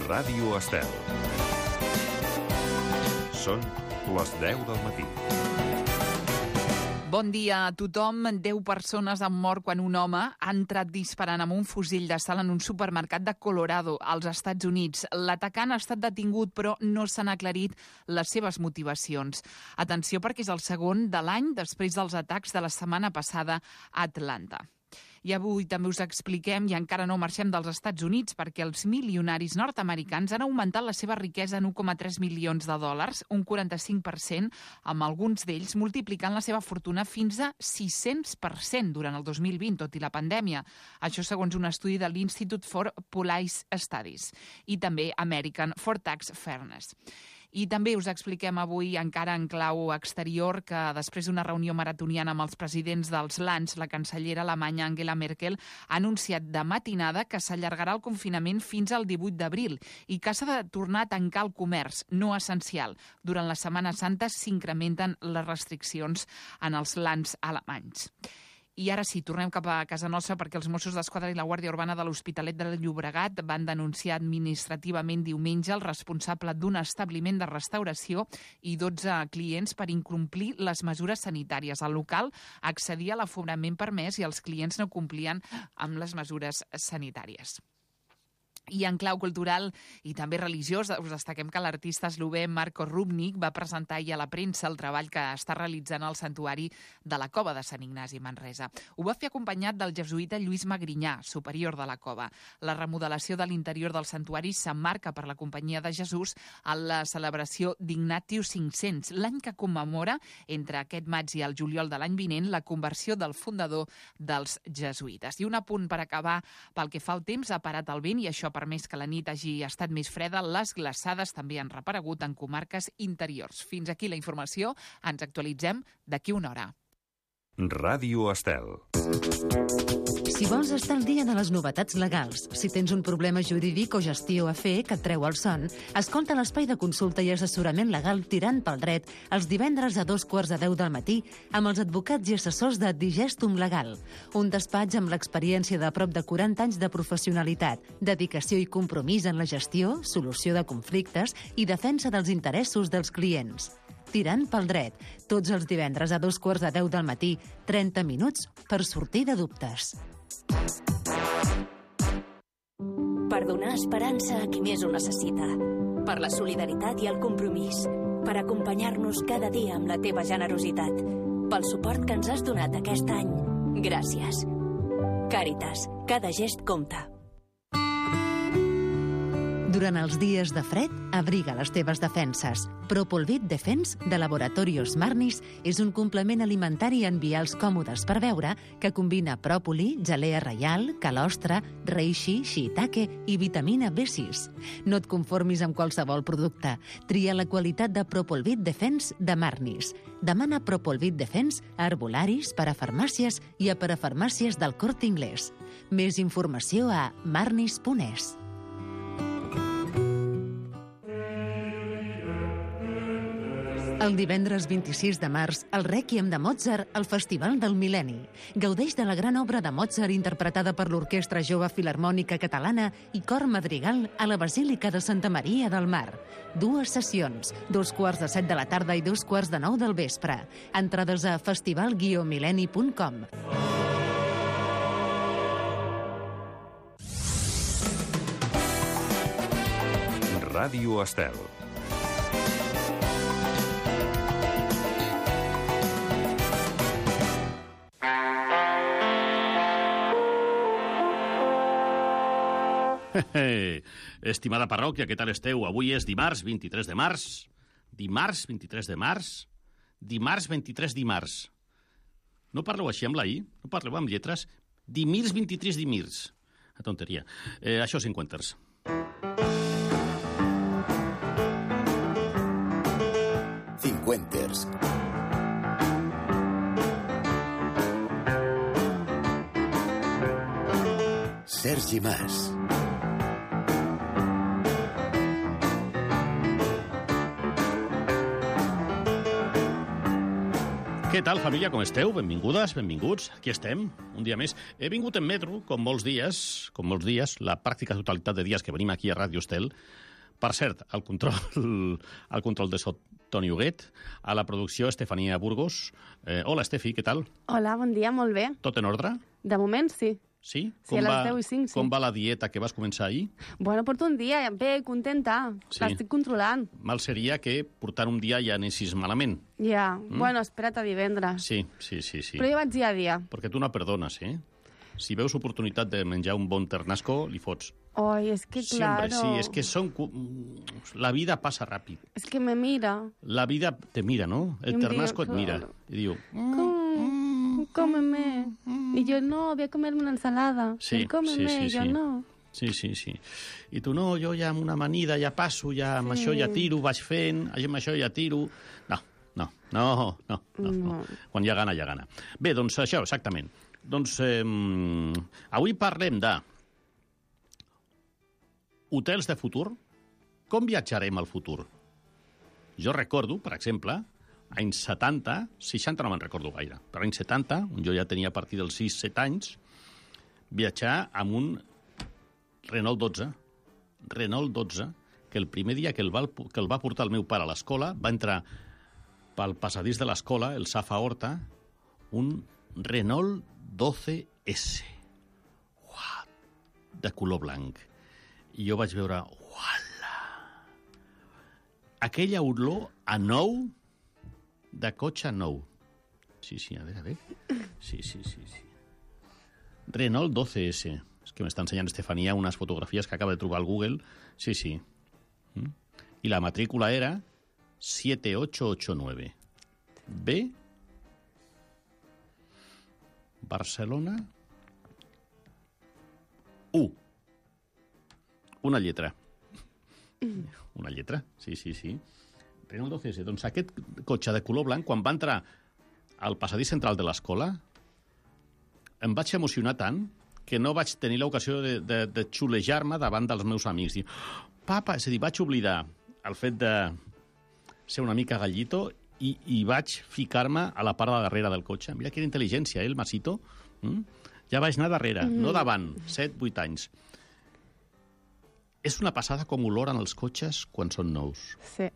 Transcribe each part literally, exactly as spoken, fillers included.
Ràdio Estel. Són les deu del matí. Bon dia a tothom. Deu persones han mort quan un home ha entrat disparant amb un fusil d'assalt en un supermercat de Colorado, als Estats Units. L'atacant ha estat detingut, però no s'han aclarit les seves motivacions. Atenció, perquè és el segon de l'any després dels atacs de la setmana passada a Atlanta. I avui també us expliquem, i encara no marxem dels Estats Units, perquè els milionaris nord-americans han augmentat la seva riquesa en un coma tres milions de dòlars, un quaranta-cinc per cent, amb alguns d'ells multiplicant la seva fortuna fins a sis-cents per cent durant el dos mil vint, tot i la pandèmia. Això segons un estudi de l'Institute for Policy Studies i també American for Tax Fairness. I també us expliquem avui, encara en clau exterior, que després d'una reunió maratoniana amb els presidents dels lands, la cancellera alemanya Angela Merkel ha anunciat de matinada que s'allargarà el confinament fins al divuit d'abril i que s'ha de tornar a tancar el comerç no essencial. Durant la Setmana Santa s'incrementen les restriccions en els lands alemanys. I ara sí, tornem cap a casa nostra perquè els Mossos d'Esquadra i la Guàrdia Urbana de l'Hospitalet de Llobregat van denunciar administrativament diumenge el responsable d'un establiment de restauració i dotze clients per incomplir les mesures sanitàries. El local accedia a l'aforament permès i els clients no complien amb les mesures sanitàries. I en clau cultural i també religiós, us destaquem que l'artista eslovè Marko Rubnik va presentar ahir a la premsa el treball que està realitzant al santuari de la Cova de Sant Ignasi, Manresa. Ho va fer acompanyat del jesuïta Lluís Magrinyà, superior de la cova. La remodelació de l'interior del santuari s'emmarca per la Companyia de Jesús en la celebració d'Ignatius cinc-cents, l'any que commemora, entre aquest maig i el juliol de l'any vinent, la conversió del fundador dels jesuïtes. I un apunt per acabar, pel que fa al temps, ha parat el vent i això per més que la nit hagi estat més freda, les glaçades també han reaparegut en comarques interiors. Fins aquí la informació. Ens actualitzem d'aquí una hora. Ràdio Estel. Si vols estar al dia de les novetats legals, si tens un problema jurídic o gestió a fer que et treu el son, escolta l'espai de consulta i assessorament legal Tirant pel Dret els divendres a dos quarts de deu del matí amb els advocats i assessors de Digestum Legal, un despatx amb l'experiència de prop de quaranta anys de professionalitat, dedicació i compromís en la gestió, solució de conflictes i defensa dels interessos dels clients. Tirant pel Dret, tots els divendres a dos quarts de deu del matí, trenta minuts per sortir de dubtes. Per donar esperança a qui més ho necessita. Per la solidaritat i el compromís. Per acompanyar-nos cada dia amb la teva generositat. Pel suport que ens has donat aquest any. Gràcies. Càritas, cada gest compta. Durant els dies de fred, abriga les teves defenses. Propolvit Defense, de Laboratorios Marnis, és un complement alimentari en vials còmodes per beure que combina pròpoli, gelea reial, calostre, reishi, shiitake i vitamina B sis. No et conformis amb qualsevol producte. Tria la qualitat de Propolvit Defense de Marnis. Demana Propolvit Defense a herbolaris, parafarmàcies i a parafarmàcies del Corte Inglés. Més informació a marnis punt es. El divendres vint-i-sis de març, el Rèquiem de Mozart al Festival del Mil·lenni. Gaudeix de la gran obra de Mozart interpretada per l'Orquestra Jove Filharmònica Catalana i Cor Madrigal a la Basílica de Santa Maria del Mar. Dues sessions, dos quarts de set de la tarda i dos quarts de nou del vespre. Entrades a festival guió mil·lenni punt com. Ràdio Estel. Hey, estimada parròquia, què tal esteu? Avui és dimarts, vint-i-tres de març. Dimarts, vint-i-tres de març. Dimarts, vint-i-tres dimarts. No parleu així amb la I? No parleu amb lletres? Dimirs, vint-i-tres dimirs. A tonteria. Eh, això cinquanters. Cinquanters. Sergi Mas. Què tal, família? Com esteu? Benvingudes, benvinguts. Aquí estem, un dia més. He vingut en metro, com molts dies, com molts dies, la pràctica totalitat de dies que venim aquí a Ràdio Estel. Per cert, al control, al control de so, Toni Huguet, a la producció, Estefania Burgos. Eh, hola, Estefi, què tal? Hola, bon dia, molt bé. Tot en ordre? De moment, sí. Sí? Sí, a les deu i cinc, sí. Com va la dieta que vas començar ahir? Bueno, porto un dia bé, contenta. Sí. L'estic controlant. Mal seria que portar un dia ja anessis malament. Ja, mm? Bueno, espera't a divendres. Sí, sí, sí, sí. Però jo vaig dia a dia. Perquè tu no perdones, eh? Si veus oportunitat de menjar un bon ternasco, li fots. Ai, és que claro... Siempre, sí, és que són... La vida passa ràpid. És que me mira. La vida te mira, no? El I em ternasco diu, et mira. claro. I diu... Com? Cómeme. I jo no, voy a comerme una ensalada. Sí, Cómeme, sí, sí, jo sí. no. Sí, sí, sí. I tu no, jo ja amb una amanida ja passo, ja amb això ja tiro, vaig fent, amb això ja tiro... No, no, no, no, no, no. No. Quan hi ha gana, hi ha gana. Bé, doncs això, exactament. Doncs eh, avui parlem de hotels de futur. Com viatjarem al futur? Jo recordo, per exemple, anys setanta, seixanta no me'n recordo gaire, però anys setanta, on jo ja tenia a partir dels sis set anys, viatjar amb un Renault dotze. Renault dotze, que el primer dia que el va, que el va portar el meu pare a l'escola, va entrar pel passadís de l'escola, el Safa Horta, un Renault dotze esse. Uah, de color blanc. I jo vaig veure, uala! Aquella olor a nou, de cotxe nou. Sí, sí, a veure, a veure. Sí, sí, sí, sí. Renault dotze esse. És que m'està ensenyant Estefania unes fotografies que acaba de trobar al Google. Sí, sí. Mm? I la matrícula era siete ocho ocho nueve. B. Barcelona. U. Una lletra. Una lletra, sí, sí, sí. Renault dotze esse. Doncs aquest cotxe de color blanc, quan va entrar al passadís central de l'escola, em vaig emocionar tant que no vaig tenir l'ocasió de, de, de xulejar-me davant dels meus amics. I, papa, és a dir, vaig oblidar el fet de ser una mica gallito i, i vaig ficar-me a la part de darrere del cotxe. Mira quina intel·ligència, eh, el Masito. Mm? Ja vaig anar darrere, mm. no davant, set, vuit anys. És una passada com oloren els cotxes quan són nous. Sí.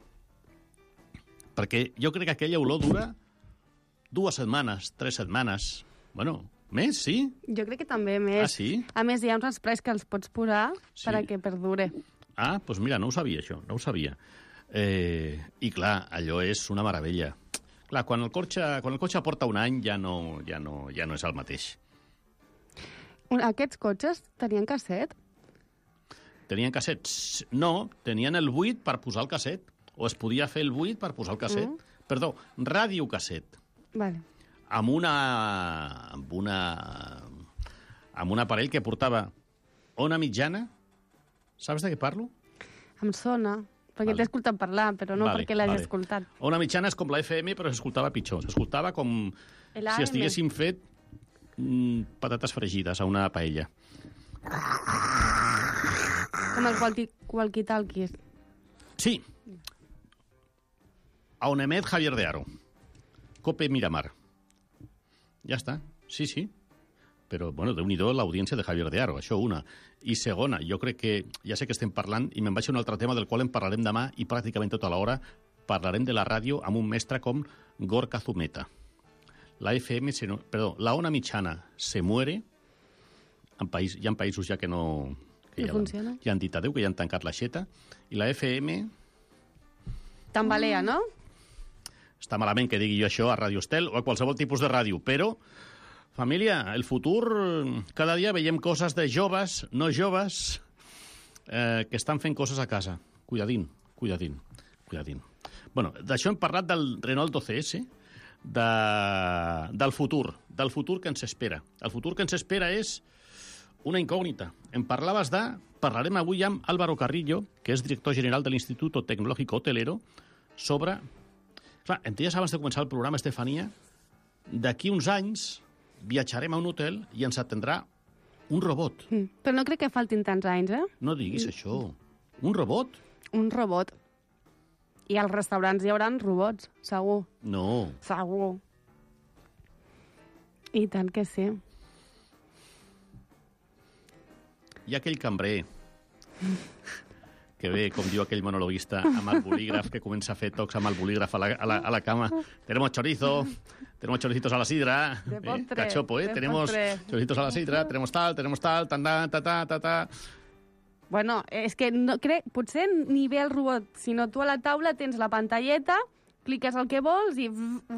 Perquè jo crec que aquella olor dura dues setmanes, tres setmanes. Bueno, més, sí? Jo crec que també més. Ah, sí? A més, hi ha uns sprays que els pots posar Sí. per a que perdure. Ah, doncs mira, no ho sabia, això, no ho sabia. Eh, I clar, allò és una meravella. Clar, quan el cotxe, quan el cotxe porta un any ja no, ja no, ja no és el mateix. Un- Aquests cotxes tenien casset? Tenien cassets? No, tenien el buit per posar el casset. O es podia fer el buit per posar el casset. Mm. Perdó, radiocasset. Vale. Amb una... amb una... amb un aparell que portava ona mitjana. Saps de què parlo? Em sona, perquè Vale. t'he escoltat parlar, però no Vale, perquè l'hagi vale. escoltat. Ona mitjana és com la F M, però s'escoltava pitjor. S'escoltava com El si A M. estiguéssim fet mm, patates fregides a una paella. Com els walkie- walkie-talkies. Sí. A on emet Javier de Aro. Cope Miramar. Ja està. Sí, sí. Però, bueno, déu-n'hi-do l'audiència de Javier de Aro, això una. I segona, jo crec que, ja sé que estem parlant, i me'n vaig a un altre tema del qual en parlarem demà, i pràcticament tota l'hora parlarem de la ràdio amb un mestre com Gorka Zumeta. La F M, se no, perdó, la ona mitjana se muere. En país, hi ha països ja que no... Que No ja, funciona. ja han dit adéu, que ja han tancat l'aixeta. I la F M... Tambalea, no? Està malament que digui jo això a Ràdio Estel o a qualsevol tipus de ràdio, però, família, el futur, cada dia veiem coses de joves, no joves, eh, que estan fent coses a casa. Cuidadín, cuidadín, cuidadín. Bueno, d'això hem parlat del Renault dotze esse, de, del futur, del futur que ens espera. El futur que ens espera és una incògnita. Em parlaves de... Parlarem avui amb Álvaro Carrillo, que és director general de l'Instituto Tecnológico Hotelero, sobre... Clar, em deies abans de començar el programa, Estefania, d'aquí uns anys viatjarem a un hotel i ens atendrà un robot. Mm. Però no crec que faltin tants anys, eh? No diguis això. Un robot? Un robot. I als restaurants hi haurà robots, segur. No. Segur. I tant que sí. Hi ha aquell cambrer que ve, com diu aquell monologuista, amb el bolígraf, que comença a fer tocs amb el bolígraf a la, a la, a la cama. Tenemos chorizo, tenemos choricitos a la sidra, De eh, postre, cachopo, eh? de Tenemos postre. choricitos a la sidra, tenemos tal, tenemos tal, tan, tan, ta, ta, ta, ta. Bueno, és que no, crec, potser ni ve el robot, sinó tu a la taula tens la pantalleta, cliques el que vols i...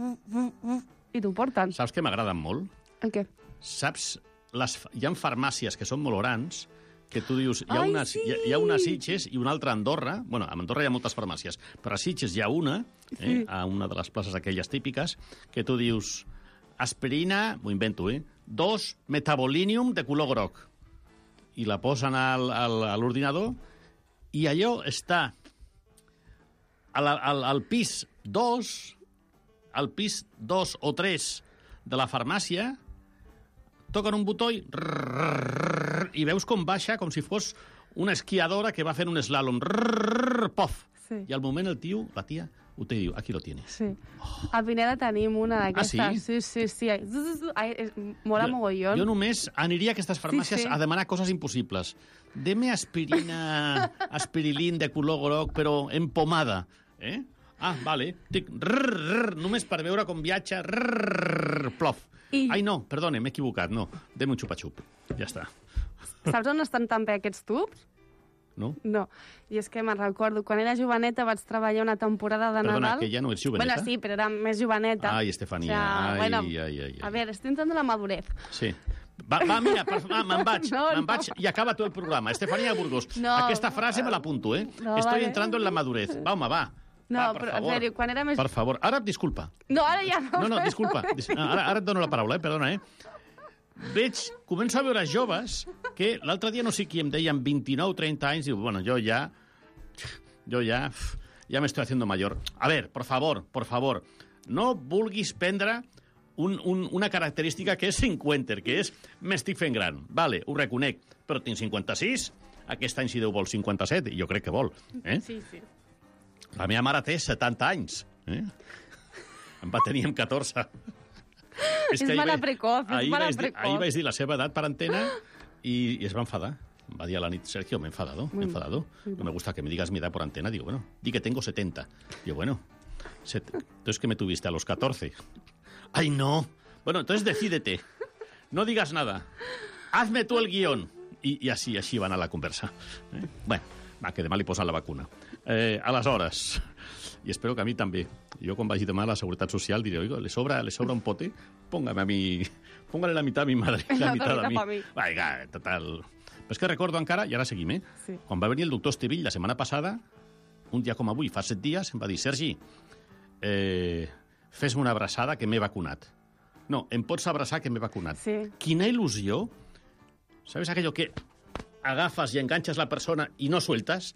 i t'ho porten. Saps que m'agraden molt? El què? Saps, les, hi ha farmàcies que són molt grans, que tu dius, hi ha, Ai, una, sí! hi, ha, hi ha una a Sitges i una altra a Andorra. Bueno, a Andorra hi ha moltes farmàcies, però a Sitges hi ha una, eh, Sí. a una de les places aquelles típiques, que tu dius, aspirina, m'ho invento, eh? Dos, metabolínium de color groc. I la posen al, al, a l'ordinador i allò està al, al, al pis dos, al pis dos o tres de la farmàcia, toquen un botó i, i veus com baixa, com si fos una esquiadora que va fent un slalom. Pof! Sí. I al moment el tio, la tia, ho té i diu, aquí lo tienes. Sí. A Pineda tenim una d'aquestes. Ah, sí? Sí, sí, sí. Ai, és, mola mogollon. Jo només aniria a aquestes farmàcies Sí, sí. a demanar coses impossibles. Deme aspirina, aspirilín de color groc, però en pomada. Eh? Ah, vale. Tic, rrr, rrr, només per veure com viatja. Rrr, plof. I- Ai, no, perdone, m'he equivocat. No, deme un xupa-xup. Ja està. Saps on estan tan bé aquests tubs? No? No. I és que me'n recordo, quan era joveneta vaig treballar una temporada de Perdona, Nadal... que ja no ets joveneta? Bueno, sí, però era més joveneta. Ai, Estefania. O sea, ai, bueno, ai, ai, ai. A veure, estic entrant en la madurez. Sí. Va, va mira, per, va, me'n vaig, No, me'n no. vaig i acaba tu el programa. Estefania Burgos, No. aquesta frase me l'apunto, eh? No, Estoy vale. entrando en la madurez. Va, home, va. No, va, per però en favor. sèrio, quan era més... Per favor. Ara, disculpa. No, ara ja no. No, no, disculpa. Dis- Ara, ara et dono la paraula, eh? Perdona, eh? Veig, començo a veure joves que l'altre dia no sé qui em deia amb vint-i-nou trenta anys, diu, bueno, jo ja... Jo ja... Ja me estoy haciendo mayor. A ver, por favor, por favor, no vulguis prendre un, un, una característica que és cinquanta, que és m'estic fent gran. Vale, ho reconec, però tinc cinquanta-sis, aquest any si Déu vol cinquanta-set, i jo crec que vol. Eh? Sí, sí. La meva mare té setanta anys. Eh? Em va tenir amb catorze. És ahir mare vaig- precoz, és ahir mare vaig dir- precoz. Ahir vaig dir la seva edat per antena i, i es va enfadar. Em va dir a la nit, Sergio, me he enfadado, me he enfadado. No me gusta que me digas mi edad por antena. Digo, bueno, di que tengo setenta. Digo, bueno, set... entonces que me tuviste a los catorce. ¡Ay, no! Bueno, entonces decídete. No digas nada. Hazme tú el guión. I, i així, així va anar la conversa. Eh? Bueno, va, que demà li posen la vacuna. Eh, aleshores, i espero que a mi també. Jo quan vagi demà a la Seguretat Social diré, oiga, ¿le sobra, le sobra un pote? Póngame a mi... Póngale la mitad a mi madre, la La mitad a mitad mi. pa mi. Vinga, total... Però és que recordo encara, i ara seguim, eh? Sí. Quan va venir el doctor Estevill la setmana passada, un dia com avui, fa set dies, em va dir, Sergi, eh, fes-me una abraçada que m'he vacunat. No, em pots abraçar que m'he vacunat. Sí. Quina il·lusió. ¿Sabes aquello que agafes i enganxes la persona i no sueltas?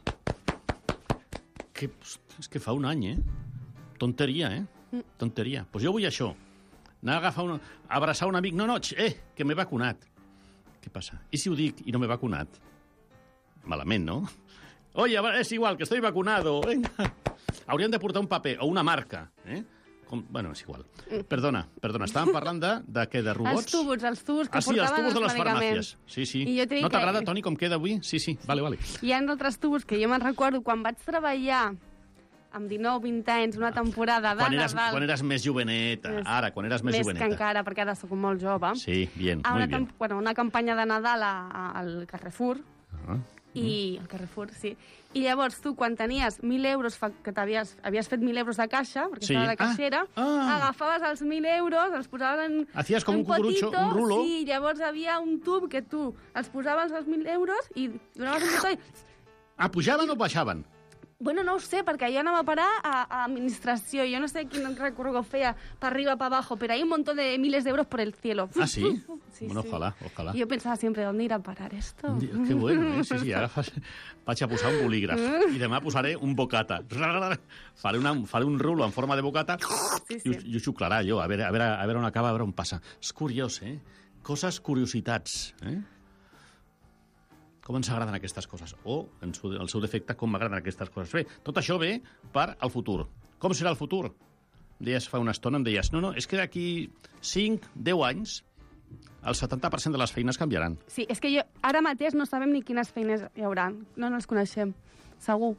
Que, és que fa un any, eh? Tonteria, eh? Tonteria. Doncs pues jo vull això. Anar a agafar una... abraçar un amic. No, no, ch, eh, que m'he vacunat. Què passa? I si ho dic i no m'he vacunat? Malament, no? Oye, és igual, que estoy vacunado. Venga. Haurien de portar un paper o una marca, eh? Com... Bueno, és igual. Perdona, perdona, estàvem parlant de, de què, de robots? Els tubos, els tubos que Ah, sí, els portaven tubos de les medicaments. farmàcies. Sí, sí. I jo t'he dit No t'agrada, que- Toni, com queda avui? Sí, sí, vale, vale. Hi ha altres tubos que jo me'n recordo quan vaig treballar amb dinou vint anys, una temporada de Quan eres, Nadal. quan eres més joveneta, Més- ara, quan eres més, més joveneta. que encara, perquè ara sóc molt jove. Sí, bien, a muy una, bien. camp- bueno, una campanya de Nadal a, a, al Carrefour, Ah. i el Carrefour, sí. I llavors tu, quan tenies mil euros, fa, que t'havies havies fet mil euros de caixa, perquè Sí. estava de Ah, caixera, ah. agafaves els mil euros, els posaves en Hacías com en un cucurucho, potito, un rulo. Sí, llavors havia un tub que tu els posaves els mil euros i donaves un botó i... Ah, pujaven o baixaven? Bueno, no ho sé, perquè jo anava a parar a, a administració. Jo no sé quin recorregut feia per arriba, per abajo, pero hay un montón de miles de euros por el cielo. Ah, sí? Sí, Bueno, sí. ojalá, ojalá. Y yo pensaba siempre, ¿dónde irá a parar esto? Que bueno, eh? Sí, sí, ara fa... vaig a posar un bolígraf i demà posaré un bocata. Faré, una, faré un rulo en forma de bocata Sí, i, ho, sí. i ho xuclarà allò, a veure, a, veure, a veure on acaba, a veure on passa. És curiós, eh? Coses, curiositats, eh? Com ens agraden aquestes coses. O, en su, el seu defecte, com m'agraden aquestes coses. Bé, tot això ve per al futur. Com serà el futur? deies fa una estona, em deies, no, no, és que d'aquí cinc, deu anys el setanta per cent de les feines canviaran. Sí, és que jo, ara mateix no sabem ni quines feines hi haurà. No, no els coneixem, segur.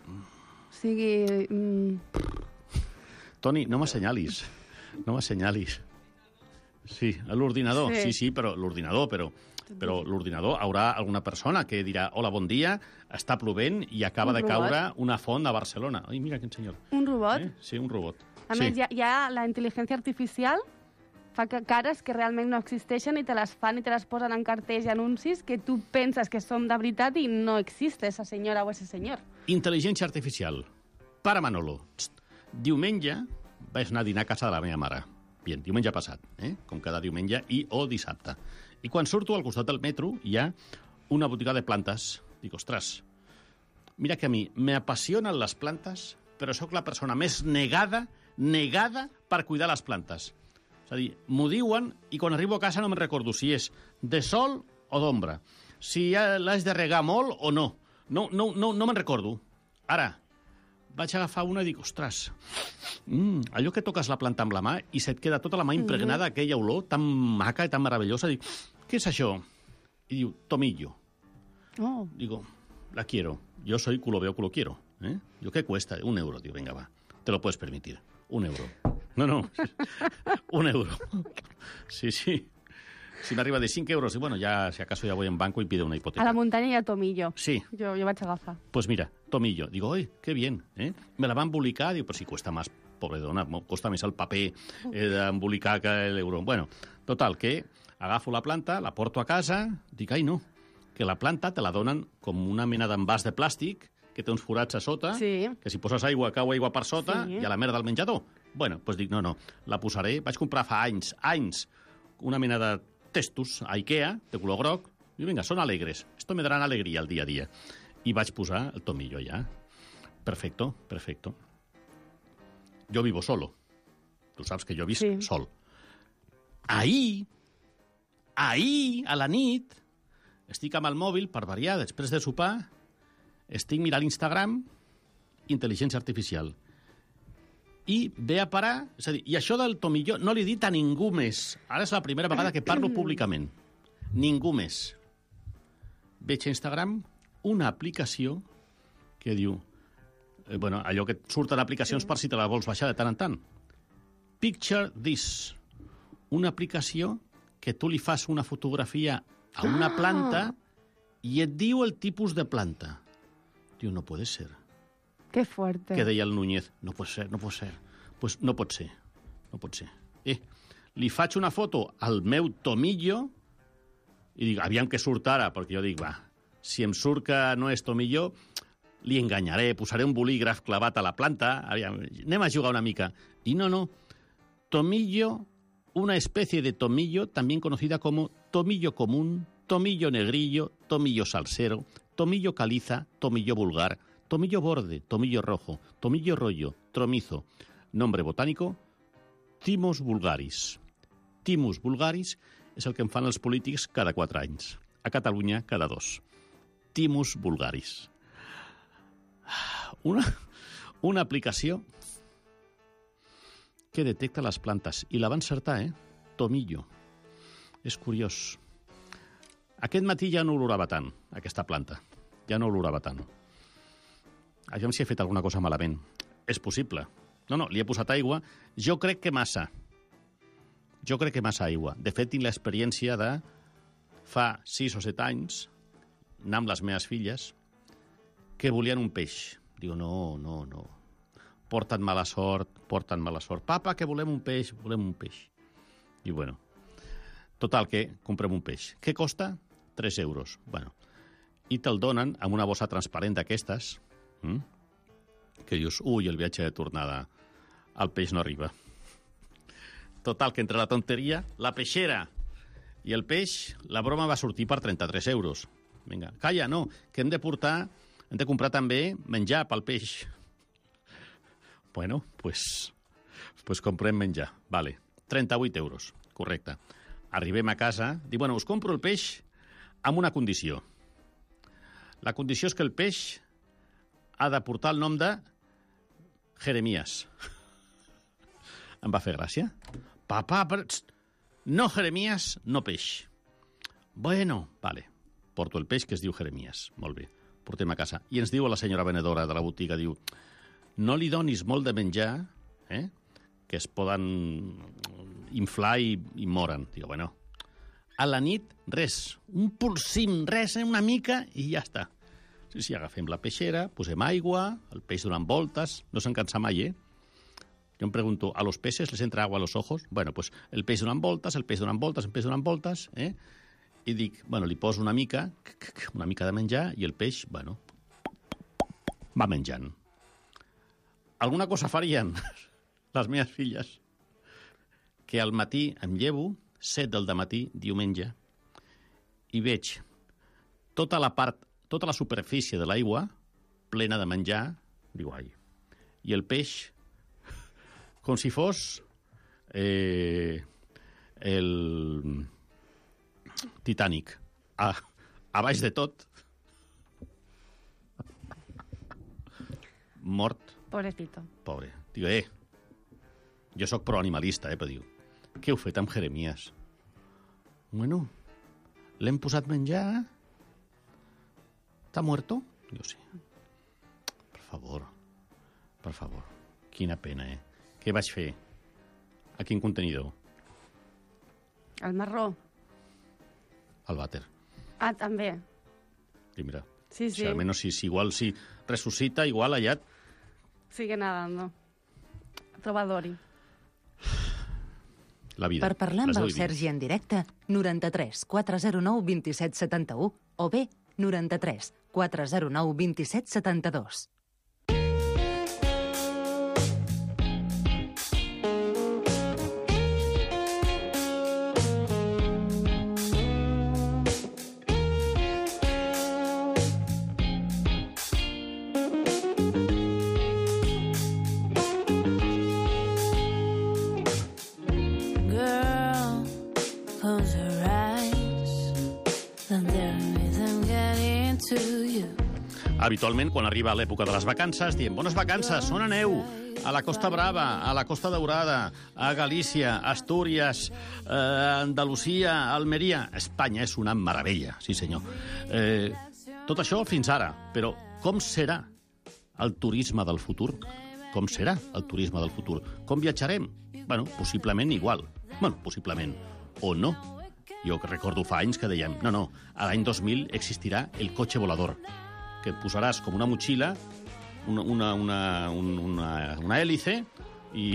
O sigui... Mm... Toni, no m'assenyalis. No m'assenyalis. Sí, a l'ordinador. Sí, sí, sí però l'ordinador, però... Però l'ordinador haurà alguna persona que dirà hola, bon dia, està plovent i acaba Un de robot. caure una font a Barcelona. Ai, mira quin senyor. Un robot? Eh? Sí, un robot. A sí. més, hi ha, hi ha la intel·ligència artificial fa que cares que realment no existeixen i te les fan i te les posen en cartells i anuncis que tu penses que són de veritat i no existe esa senyora o ese senyor. Intel·ligència artificial. Pare Manolo. Txt. Diumenge vaig anar a dinar a casa de la meva mare. Bien, diumenge passat, eh? Com cada diumenge i o dissabte. I quan surto al costat del metro hi ha una botiga de plantes. Dic, ostres, mira que a mi m'apassionen les plantes, però sóc la persona més negada, negada per cuidar les plantes. És a dir, m'ho diuen i quan arribo a casa no me'n recordo si és de sol o d'ombra, si l'has de regar molt o no. No, no, no, no me'n recordo. Ara, vaig agafar una i dic, ostres, mm, allò que toques la planta amb la mà i se't queda tota la mà impregnada, mm-hmm. aquella olor tan maca i tan meravellosa. Dic, què és això? I diu, tomillo. Oh. Digo, la quiero. Yo soy culo veo, culo quiero. ¿Eh? Yo, ¿qué cuesta? Un euro. Digo, venga, va. Te lo puedes permitir. Un euro. No, no. Un euro. Sí, sí. Si m'arriba de cinc euros, i bueno, ya, si acaso ya voy en banco y pido una hipoteca. A la muntanya hi ha tomillo. Sí. Jo, jo vaig agafar. Pues mira, tomillo. Digo, ¡ay, qué bien! ¿eh? Me la va a embolicar. Digo, pues si cuesta más, pobre dona, costa més el paper eh, d'embolicar que l'euro. Bueno, total, que agafo la planta, la porto a casa, dic, ai, no, que la planta te la donen com una mena d'envàs de plàstic que té uns forats a sota, Sí. que si poses aigua, cau aigua per sota Sí. i a la merda del menjador. Bueno, doncs pues dic, no, no, la posaré. Vaig comprar fa anys, anys, una mena de testos a Ikea, de color groc, i vinga, són alegres. Esto me darán alegría al dia a dia. I vaig posar el tomillo allà. Perfecto, perfecto. Yo vivo solo. Tu saps que jo visc Sí. sol. Ahir, ahir, a la nit, estic amb el mòbil, per variar, després de sopar, estic mirant l'Instagram, intel·ligència artificial. I ve a parar... És a dir, i això del tomillo no l'he dit a ningú més. Ara és la primera vegada que parlo públicament. Ningú més. Veig a Instagram una aplicació que diu... Eh, bueno, allò que et surten aplicacions per si te la vols baixar de tant en tant. Picture this. Una aplicació que tu li fas una fotografia a una planta i et diu el tipus de planta. Diu, no puede ser. Que fuerte. Que deia el Núñez, no pot ser, no pot ser. Pues no pot ser, no pot ser. Eh, li faig una foto al meu tomillo i dic, aviam què surt ara, perquè jo dic, va, si em surt que no és tomillo, li enganyaré, posaré un bolígraf clavat a la planta, aviam, anem a jugar una mica. I no, no, tomillo, una especie de tomillo, también conocida como tomillo común, tomillo negrillo, tomillo salsero, tomillo caliza, tomillo vulgar, tomillo borde, tomillo rojo, tomillo rollo, tromizo. Nombre botánico, Thymus vulgaris. Thymus vulgaris és el que en fan els polítics cada quatre anys. A Catalunya, cada dos. Thymus vulgaris. Una, una aplicació que detecta les plantes. I la va encertar, eh? Tomillo. És curiós. Aquest matí ja no olorava tant, aquesta planta. Ja no olorava tant. Aviam si he fet alguna cosa malament. És possible. No, no, li he posat aigua. Jo crec que massa. Jo crec que massa aigua. De fet, tinc l'experiència de fa sis o set anys, anar amb les meves filles, que volien un peix. Diu, no, no, no. Porten mala sort, porten mala sort. Papa, que volem un peix, volem un peix. I bueno, total, que comprem un peix. Què costa? tres euros. Bueno, i te'l donen amb una bossa transparent d'aquestes, mm? que dius, ui, el viatge de tornada, el peix no arriba. Total, que entre la tonteria, la peixera i el peix, la broma va sortir per trenta-tres euros. Vinga, calla, no, que hem de portar, hem de comprar també menjar pel peix. Bueno, pues, pues comprem menjar. Vale, trenta-vuit euros, correcte. Arribem a casa, dic, bueno, us compro el peix amb una condició. La condició és que el peix ha de portar el nom de Jeremías. em va fer gràcia. Papà, però... no Jeremías, no peix. Bueno, vale, porto el peix que es diu Jeremías. Molt bé, portem a casa. I ens diu a la senyora venedora de la botiga, diu, no li donis molt de menjar, eh? Que es poden inflar i, i moren. Diu, bueno, a la nit, res, un polsim, res, eh? Una mica, i ja està. Sí, sí, agafem la peixera, posem aigua, el peix donant voltes, no se'n cansa mai, eh? Jo em pregunto, ¿a los peces les entra agua a los ojos? Bueno, pues el peix donant voltes, el peix donant voltes, el peix donant voltes, eh? I dic, bueno, li poso una mica, una mica de menjar, i el peix, bueno, va menjant. Alguna cosa farien les meves filles, que al matí em llevo, set del dematí, diumenge, i veig tota la part, tota la superfície de l'aigua plena de menjar, diu, ai, i el peix, com si fos eh, el Titanic, a, a baix de tot, mort. Pobrecito. Pobre. Diu, eh, jo sóc proanimalista, eh, però diu, què heu fet amb Jeremías? Bueno, l'hem posat menjar. ¿Está muerto? Diu, sí. Per favor, per favor. Quina pena, eh? Què vaig fer? A quin contenidor? El marró. Al vàter. Ah, també. I mira, Sí, sí. si almenys si, si igual si resucita, igual allà... Sigue nadando. Trobadori. La vida. Per parlar amb L'has de el vivir. Sergi en directe, noranta-tres quatre zero nou vint set setanta-u o bé noranta-tres quatre zero nou vint set setanta-dos. Girl, close your eyes. Let the rhythm get into you. Habitualment, quan arriba l'època de les vacances, diem, bones vacances, on aneu? A la Costa Brava, a la Costa Daurada, a Galícia, Astúries, eh, Andalusia, Almeria... Espanya és una meravella, sí senyor. Eh, tot això fins ara, però com serà el turisme del futur? Com serà el turisme del futur? Com viatjarem? Bueno, possiblement igual. Bueno, possiblement. O no. Jo que recordo fa anys que dèiem, no, no, a l'any dos mil existirà el cotxe volador, que posaràs com una motxilla, una, una, una, una, una hèlice, i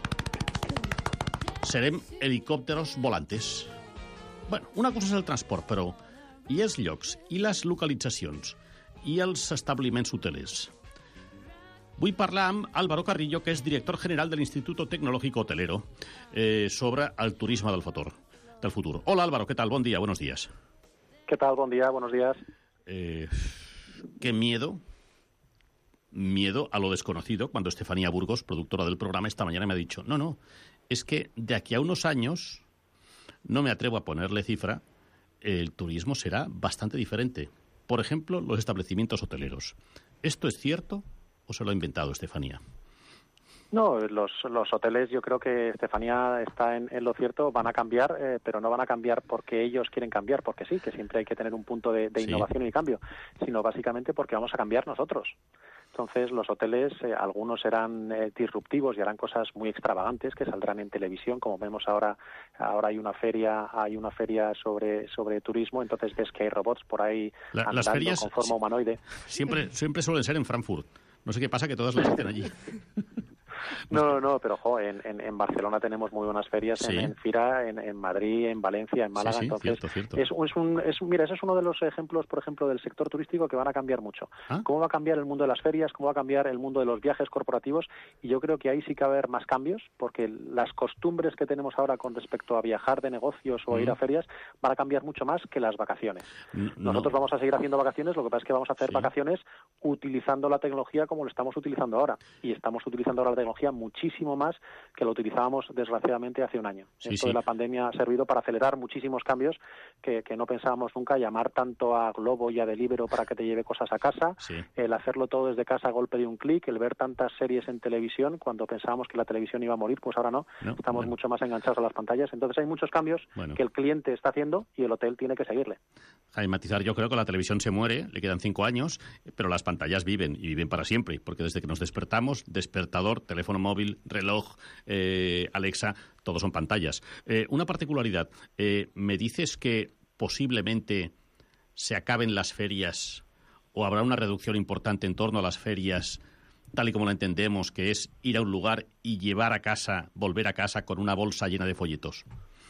serem helicòpteros volantes. Bueno, una cosa és el transport, però i els llocs, i les localitzacions, i els establiments hotelers. Vull parlar amb Álvaro Carrillo, que és director general de l'Instituto Tecnológico Hotelero, eh, sobre el turisme del futur. Del futur. Hola Álvaro, ¿qué tal? Buen día, buenos días. ¿Qué tal? Buen día, buenos días. Eh, qué miedo, miedo a lo desconocido, cuando Estefanía Burgos, productora del programa, esta mañana me ha dicho, no, no, es que de aquí a unos años, no me atrevo a ponerle cifra, el turismo será bastante diferente. Por ejemplo, los establecimientos hoteleros. ¿Esto es cierto o se lo ha inventado Estefanía? No, los, los hoteles, yo creo que Estefanía está en, en lo cierto, van a cambiar, eh, pero no van a cambiar porque ellos quieren cambiar, porque sí, que siempre hay que tener un punto de, de Sí. innovación y cambio, sino básicamente porque vamos a cambiar nosotros. Entonces, los hoteles, eh, algunos serán eh, disruptivos y harán cosas muy extravagantes que saldrán en televisión, como vemos ahora. Ahora hay una feria, hay una feria sobre sobre turismo, entonces ves que hay robots por ahí La- andando las ferias con forma humanoide. Siempre, siempre suelen ser en Frankfurt. No sé qué pasa, que todas las hacen allí. No, no, no, pero jo, en, en, en Barcelona tenemos muy buenas ferias, Sí. en, en Fira, en, en Madrid, en Valencia, en Málaga. Sí, sí, Entonces, cierto, cierto. Es, es un, es, mira, ese es uno de los ejemplos, por ejemplo, del sector turístico que van a cambiar mucho. ¿Ah? ¿Cómo va a cambiar el mundo de las ferias? ¿Cómo va a cambiar el mundo de los viajes corporativos? Y yo creo que ahí sí que va a haber más cambios, porque las costumbres que tenemos ahora con respecto a viajar de negocios o a ir Mm. a ferias van a cambiar mucho más que las vacaciones. N- Nosotros no. vamos a seguir haciendo vacaciones, lo que pasa es que vamos a hacer Sí. vacaciones utilizando la tecnología como lo estamos utilizando ahora. Y estamos utilizando ahora la tecnología tecnología muchísimo más que lo utilizábamos desgraciadamente hace un año. Sí, Esto sí. de la pandemia ha servido para acelerar muchísimos cambios que, que no pensábamos nunca, llamar tanto a Globo y a Deliveroo para que te lleve cosas a casa, Sí. el hacerlo todo desde casa a golpe de un clic, el ver tantas series en televisión, cuando pensábamos que la televisión iba a morir, pues ahora no, No, estamos bueno. mucho más enganchados a las pantallas. Entonces hay muchos cambios Bueno. que el cliente está haciendo y el hotel tiene que seguirle. Jaime Matizar, yo creo que la televisión se muere, le quedan cinco años, pero las pantallas viven, y viven para siempre, porque desde que nos despertamos, despertador, teléfono móvil, reloj, eh, Alexa, todos son pantallas. Eh, una particularidad, eh, me dices que posiblemente se acaben las ferias o habrá una reducción importante en torno a las ferias, tal y como lo entendemos, que es ir a un lugar y llevar a casa, volver a casa con una bolsa llena de folletos.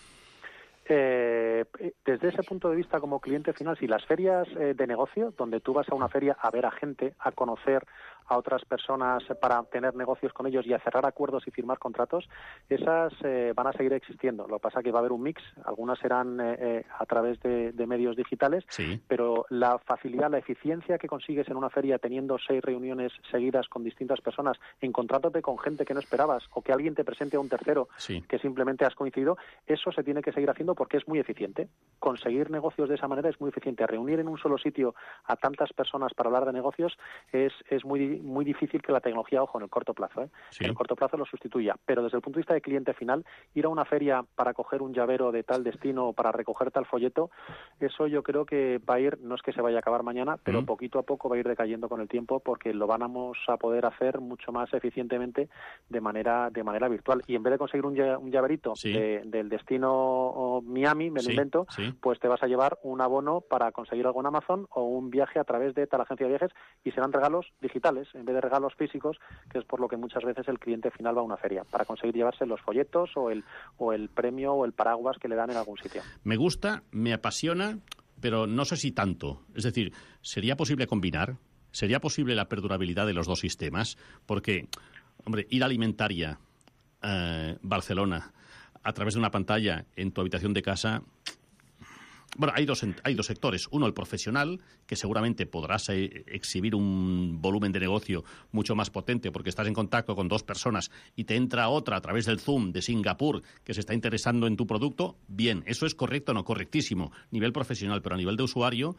Eh, desde ese punto de vista como cliente final, si las ferias eh, de negocio, donde tú vas a una feria a ver a gente, a conocer a otras personas para tener negocios con ellos y a cerrar acuerdos y firmar contratos, esas eh, van a seguir existiendo. Lo que pasa es que va a haber un mix, algunas serán eh, eh, a través de, de medios digitales, Sí. pero la facilidad, la eficiencia que consigues en una feria teniendo seis reuniones seguidas con distintas personas, encontrándote con gente que no esperabas o que alguien te presente a un tercero Sí. que simplemente has coincidido, eso se tiene que seguir haciendo porque es muy eficiente. Conseguir negocios de esa manera es muy eficiente. Reunir en un solo sitio a tantas personas para hablar de negocios es, es muy, muy difícil que la tecnología, ojo, en el corto plazo, ¿eh? Sí. en el corto plazo lo sustituya. Pero desde el punto de vista de cliente final, ir a una feria para coger un llavero de tal destino o para recoger tal folleto, eso yo creo que va a ir, no es que se vaya a acabar mañana, pero Mm. poquito a poco va a ir decayendo con el tiempo porque lo vamos a poder hacer mucho más eficientemente de manera de manera virtual. Y en vez de conseguir un, lla- un llaverito Sí. de- del destino o Miami, me lo Sí, invento, sí. pues te vas a llevar un abono para conseguir algo en Amazon o un viaje a través de tal agencia de viajes y serán regalos digitales en vez de regalos físicos, que es por lo que muchas veces el cliente final va a una feria, para conseguir llevarse los folletos o el, o el premio o el paraguas que le dan en algún sitio. Me gusta, me apasiona, pero no sé si tanto. Es decir, ¿sería posible combinar? ¿Sería posible la perdurabilidad de los dos sistemas? Porque, hombre, ir a Alimentaria, eh, Barcelona, a través de una pantalla en tu habitación de casa... Bueno, hay dos, en- hay dos sectores. Uno, el profesional, que seguramente podrás eh, exhibir un volumen de negocio mucho más potente porque estás en contacto con dos personas y te entra otra a través del Zoom de Singapur que se está interesando en tu producto. Bien, eso es correcto, no correctísimo. Nivel profesional, pero a nivel de usuario...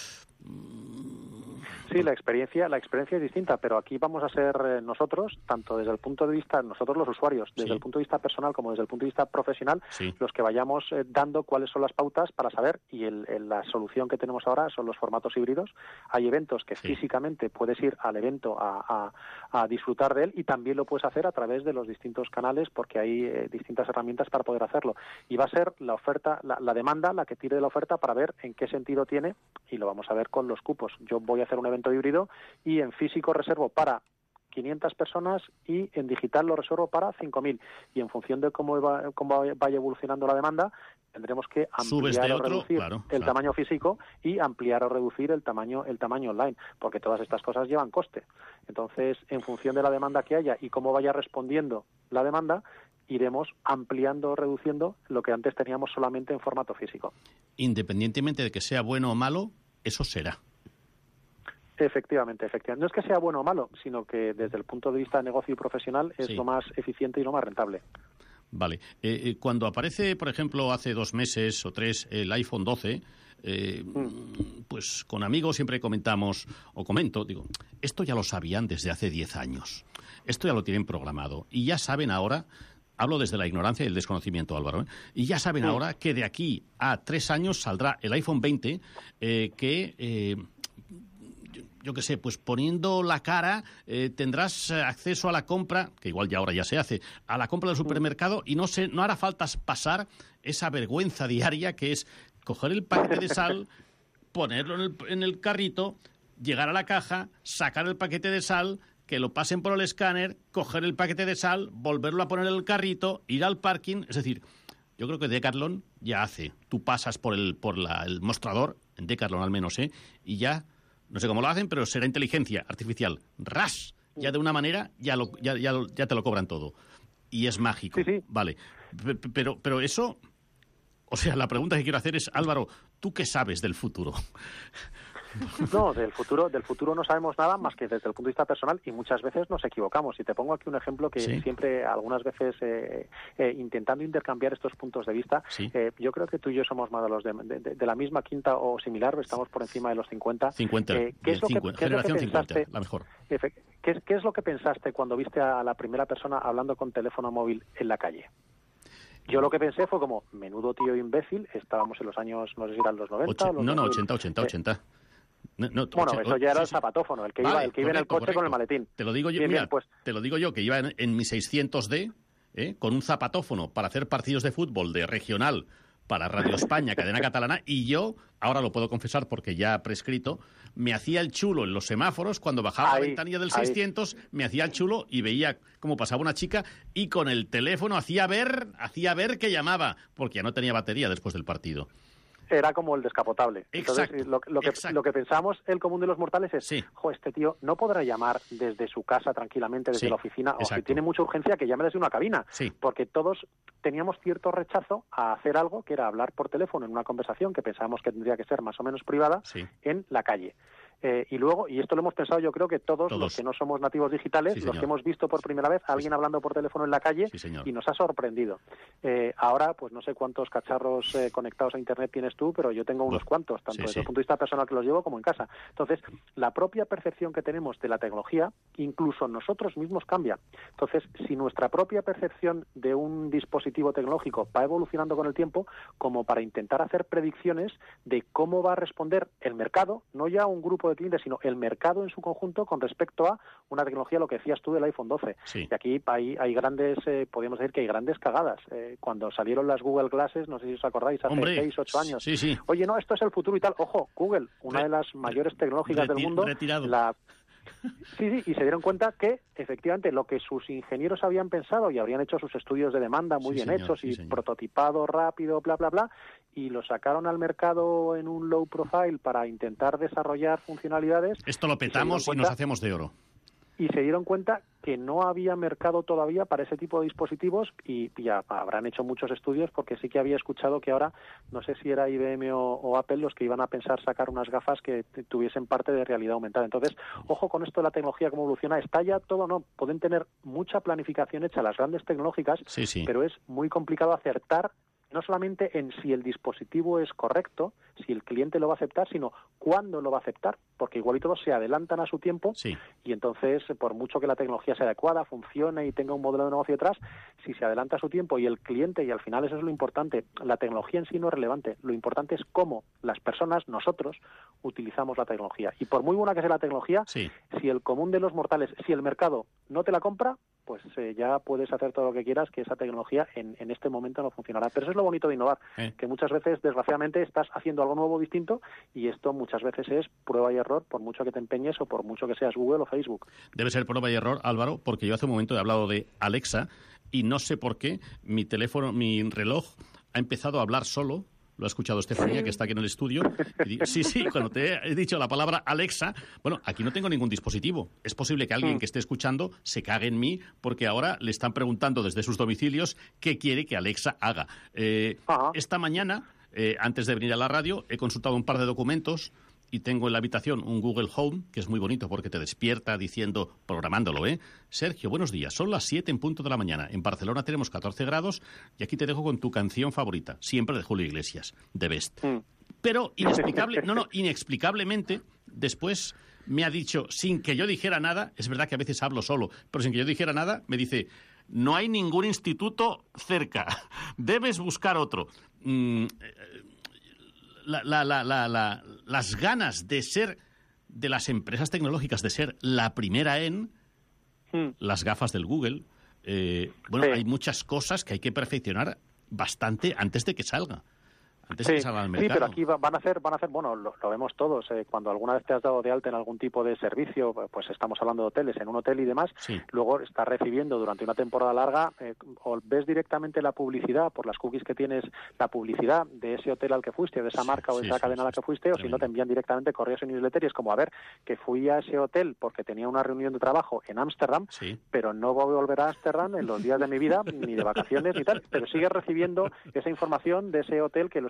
Sí, la experiencia, la experiencia es distinta, pero aquí vamos a ser eh, nosotros, tanto desde el punto de vista, nosotros los usuarios, desde Sí. el punto de vista personal como desde el punto de vista profesional, Sí. los que vayamos eh, dando cuáles son las pautas para saber, y el, el- la solución que tenemos ahora son los formatos híbridos. Hay eventos que Sí. físicamente puedes ir al evento a, a- a disfrutar de él y también lo puedes hacer a través de los distintos canales porque hay eh, distintas herramientas para poder hacerlo. Y va a ser la oferta, la, la demanda, la que tire de la oferta para ver en qué sentido tiene y lo vamos a ver con los cupos. Yo voy a hacer un evento híbrido y en físico reservo para quinientas personas y en digital lo reservo para cinco mil. Y en función de cómo, va, cómo vaya evolucionando la demanda, tendremos que Subes ampliar de o otro, reducir claro, el claro. tamaño físico y ampliar o reducir el tamaño el tamaño online, porque todas estas cosas llevan coste. Entonces, en función de la demanda que haya y cómo vaya respondiendo la demanda, iremos ampliando o reduciendo lo que antes teníamos solamente en formato físico. Independientemente de que sea bueno o malo, eso será. Efectivamente, efectivamente. No es que sea bueno o malo, sino que desde el punto de vista de negocio y profesional es Sí. lo más eficiente y lo más rentable. Vale. Eh, eh, cuando aparece, por ejemplo, hace dos meses o tres el iPhone doce, eh, pues con amigos siempre comentamos, o comento, digo, esto ya lo sabían desde hace diez años. Esto ya lo tienen programado. Y ya saben ahora, hablo desde la ignorancia y el desconocimiento, Álvaro, ¿eh? Y ya saben ahora que de aquí a tres años saldrá el iPhone veinte, eh, que... Eh, yo qué sé, pues poniendo la cara eh, tendrás eh, acceso a la compra, que igual ya ahora ya se hace, a la compra del supermercado y no se, no hará falta pasar esa vergüenza diaria que es coger el paquete de sal, ponerlo en el, en el carrito, llegar a la caja, sacar el paquete de sal, que lo pasen por el escáner, coger el paquete de sal, volverlo a poner en el carrito, ir al parking, es decir... Yo creo que Decathlon ya hace. Tú pasas por el por la, el mostrador, en Decathlon al menos, ¿eh? Y ya, no sé cómo lo hacen, pero será inteligencia artificial. ¡Ras! Ya de una manera, ya, lo, ya, ya, lo- ya te lo cobran todo. Y es mágico. Sí, sí. Vale. P- p- Pero, pero eso... O sea, la pregunta que quiero hacer es, Álvaro, ¿tú qué sabes del futuro? No, del futuro, del futuro no sabemos nada más que desde el punto de vista personal y muchas veces nos equivocamos. Y te pongo aquí un ejemplo que ¿Sí? siempre, algunas veces, eh, eh, intentando intercambiar estos puntos de vista, ¿Sí? eh, yo creo que tú y yo somos modelos de, de, de, de la misma quinta o similar, estamos por encima de los cincuenta. cincuenta, eh, ¿qué, es lo que, ¿qué generación es lo que pensaste, cincuenta, la mejor. ¿qué, ¿Qué es lo que pensaste cuando viste a la primera persona hablando con teléfono móvil en la calle? Yo lo que pensé fue como, menudo tío imbécil, estábamos en los años, no sé si eran los noventa. Oche, los no, no, ochenta, ochenta, ochenta. No, no, bueno, oche, eso ya era sí, el zapatófono, el que vale, iba, el que correcto, iba en el coche correcto. Con el maletín. Te lo digo yo, bien, mira, bien, pues, te lo digo yo, que iba en, en mi seiscientos D, ¿eh? Con un zapatófono para hacer partidos de fútbol de regional para Radio España, cadena catalana, y yo, ahora lo puedo confesar porque ya prescrito, me hacía el chulo en los semáforos, cuando bajaba ahí, la ventanilla del ahí. seiscientos, me hacía el chulo y veía cómo pasaba una chica y con el teléfono hacía ver, hacía ver que llamaba, porque ya no tenía batería después del partido. Era como el descapotable. Exacto, Entonces, lo, lo, que, exacto. lo que pensamos el común de los mortales es, sí. jo, este tío no podrá llamar desde su casa tranquilamente, desde sí, la oficina, exacto. o si tiene mucha urgencia, que llame desde una cabina. Sí. Porque todos teníamos cierto rechazo a hacer algo que era hablar por teléfono en una conversación que pensábamos que tendría que ser más o menos privada sí. en la calle. Eh, y luego, y esto lo hemos pensado yo creo que todos, todos. los que no somos nativos digitales, sí, los que hemos visto por primera vez a alguien sí. hablando por teléfono en la calle sí, y nos ha sorprendido. Eh, ahora, pues no sé cuántos cacharros eh, conectados a Internet tienes tú, pero yo tengo unos Uf. cuantos, tanto sí, desde sí. el punto de vista personal que los llevo como en casa. Entonces, la propia percepción que tenemos de la tecnología, incluso nosotros mismos cambia. Entonces, si nuestra propia percepción de un dispositivo tecnológico va evolucionando con el tiempo, como para intentar hacer predicciones de cómo va a responder el mercado, no ya un grupo de clientes, sino el mercado en su conjunto con respecto a una tecnología, lo que decías tú del iPhone doce. Sí. Y aquí hay, hay grandes, eh, podríamos decir que hay grandes cagadas. Eh, cuando salieron las Google Glasses, no sé si os acordáis, hace Hombre, seis, ocho años. Sí, sí. Oye, no, esto es el futuro y tal. Ojo, Google, una Re, de las mayores tecnológicas reti, del mundo. Retirado. La... Sí, sí, y se dieron cuenta que, efectivamente, lo que sus ingenieros habían pensado y habrían hecho sus estudios de demanda muy sí, bien señor, hechos sí, y señor. prototipado rápido, bla, bla, bla, y lo sacaron al mercado en un low profile para intentar desarrollar funcionalidades. Esto lo petamos y, y nos hacemos de oro. Y se dieron cuenta que no había mercado todavía para ese tipo de dispositivos y ya habrán hecho muchos estudios porque sí que había escuchado que ahora, no sé si era I B M o, o Apple los que iban a pensar sacar unas gafas que tuviesen parte de realidad aumentada. Entonces, ojo con esto de la tecnología, cómo evoluciona. Está ya todo, no, pueden tener mucha planificación hecha las grandes tecnológicas, sí, sí. pero es muy complicado acertar no solamente en si el dispositivo es correcto, si el cliente lo va a aceptar, sino cuándo lo va a aceptar, porque igual y todos se adelantan a su tiempo sí. y entonces, por mucho que la tecnología sea adecuada, funcione y tenga un modelo de negocio detrás, si se adelanta a su tiempo y el cliente, y al final eso es lo importante, la tecnología en sí no es relevante, lo importante es cómo las personas, nosotros, utilizamos la tecnología. Y por muy buena que sea la tecnología, sí. si el común de los mortales, si el mercado no te la compra, pues eh, ya puedes hacer todo lo que quieras, que esa tecnología en, en este momento no funcionará. Pero eso es lo bonito de innovar, eh. que muchas veces, desgraciadamente, estás haciendo algo nuevo, distinto, y esto muchas veces es prueba y error, por mucho que te empeñes o por mucho que seas Google o Facebook. Debe ser prueba y error, Álvaro, porque yo hace un momento he hablado de Alexa y no sé por qué mi teléfono, mi reloj ha empezado a hablar solo. Lo ha escuchado Estefanía, que está aquí en el estudio. Y digo, sí, sí, cuando te he dicho la palabra Alexa, bueno, aquí no tengo ningún dispositivo. Es posible que alguien que esté escuchando se cague en mí porque ahora le están preguntando desde sus domicilios qué quiere que Alexa haga. Eh, esta mañana, eh, antes de venir a la radio, he consultado un par de documentos y tengo en la habitación un Google Home, que es muy bonito porque te despierta diciendo, programándolo, ¿eh? Sergio, buenos días, son las siete en punto de la mañana. En Barcelona tenemos catorce grados y aquí te dejo con tu canción favorita, siempre de Julio Iglesias, The Best. Mm. Pero inexplicable, no, no, inexplicablemente, después me ha dicho, sin que yo dijera nada, es verdad que a veces hablo solo, pero sin que yo dijera nada, me dice, no hay ningún instituto cerca, debes buscar otro. Mm, La, la, la, la, la, las ganas de ser, de las empresas tecnológicas, de ser la primera en mm. las gafas del Google. Eh, bueno, sí. hay muchas cosas que hay que perfeccionar bastante antes de que salga. Antes sí, de que salga al mercado. Sí, pero aquí va, van a hacer, van a hacer, bueno, lo, lo vemos todos. Eh, cuando alguna vez te has dado de alta en algún tipo de servicio, pues estamos hablando de hoteles, en un hotel y demás, sí. luego estás recibiendo durante una temporada larga, eh, o ves directamente la publicidad, por las cookies que tienes, la publicidad de ese hotel al que fuiste, de esa sí, marca o de sí, esa sí, cadena sí, a la que fuiste, o si no te envían directamente correos y newsletter, y es como, a ver, que fui a ese hotel porque tenía una reunión de trabajo en Ámsterdam, sí. pero no voy a volver a Ámsterdam en los días de mi vida, ni de vacaciones ni tal, pero sigues recibiendo esa información de ese hotel que lo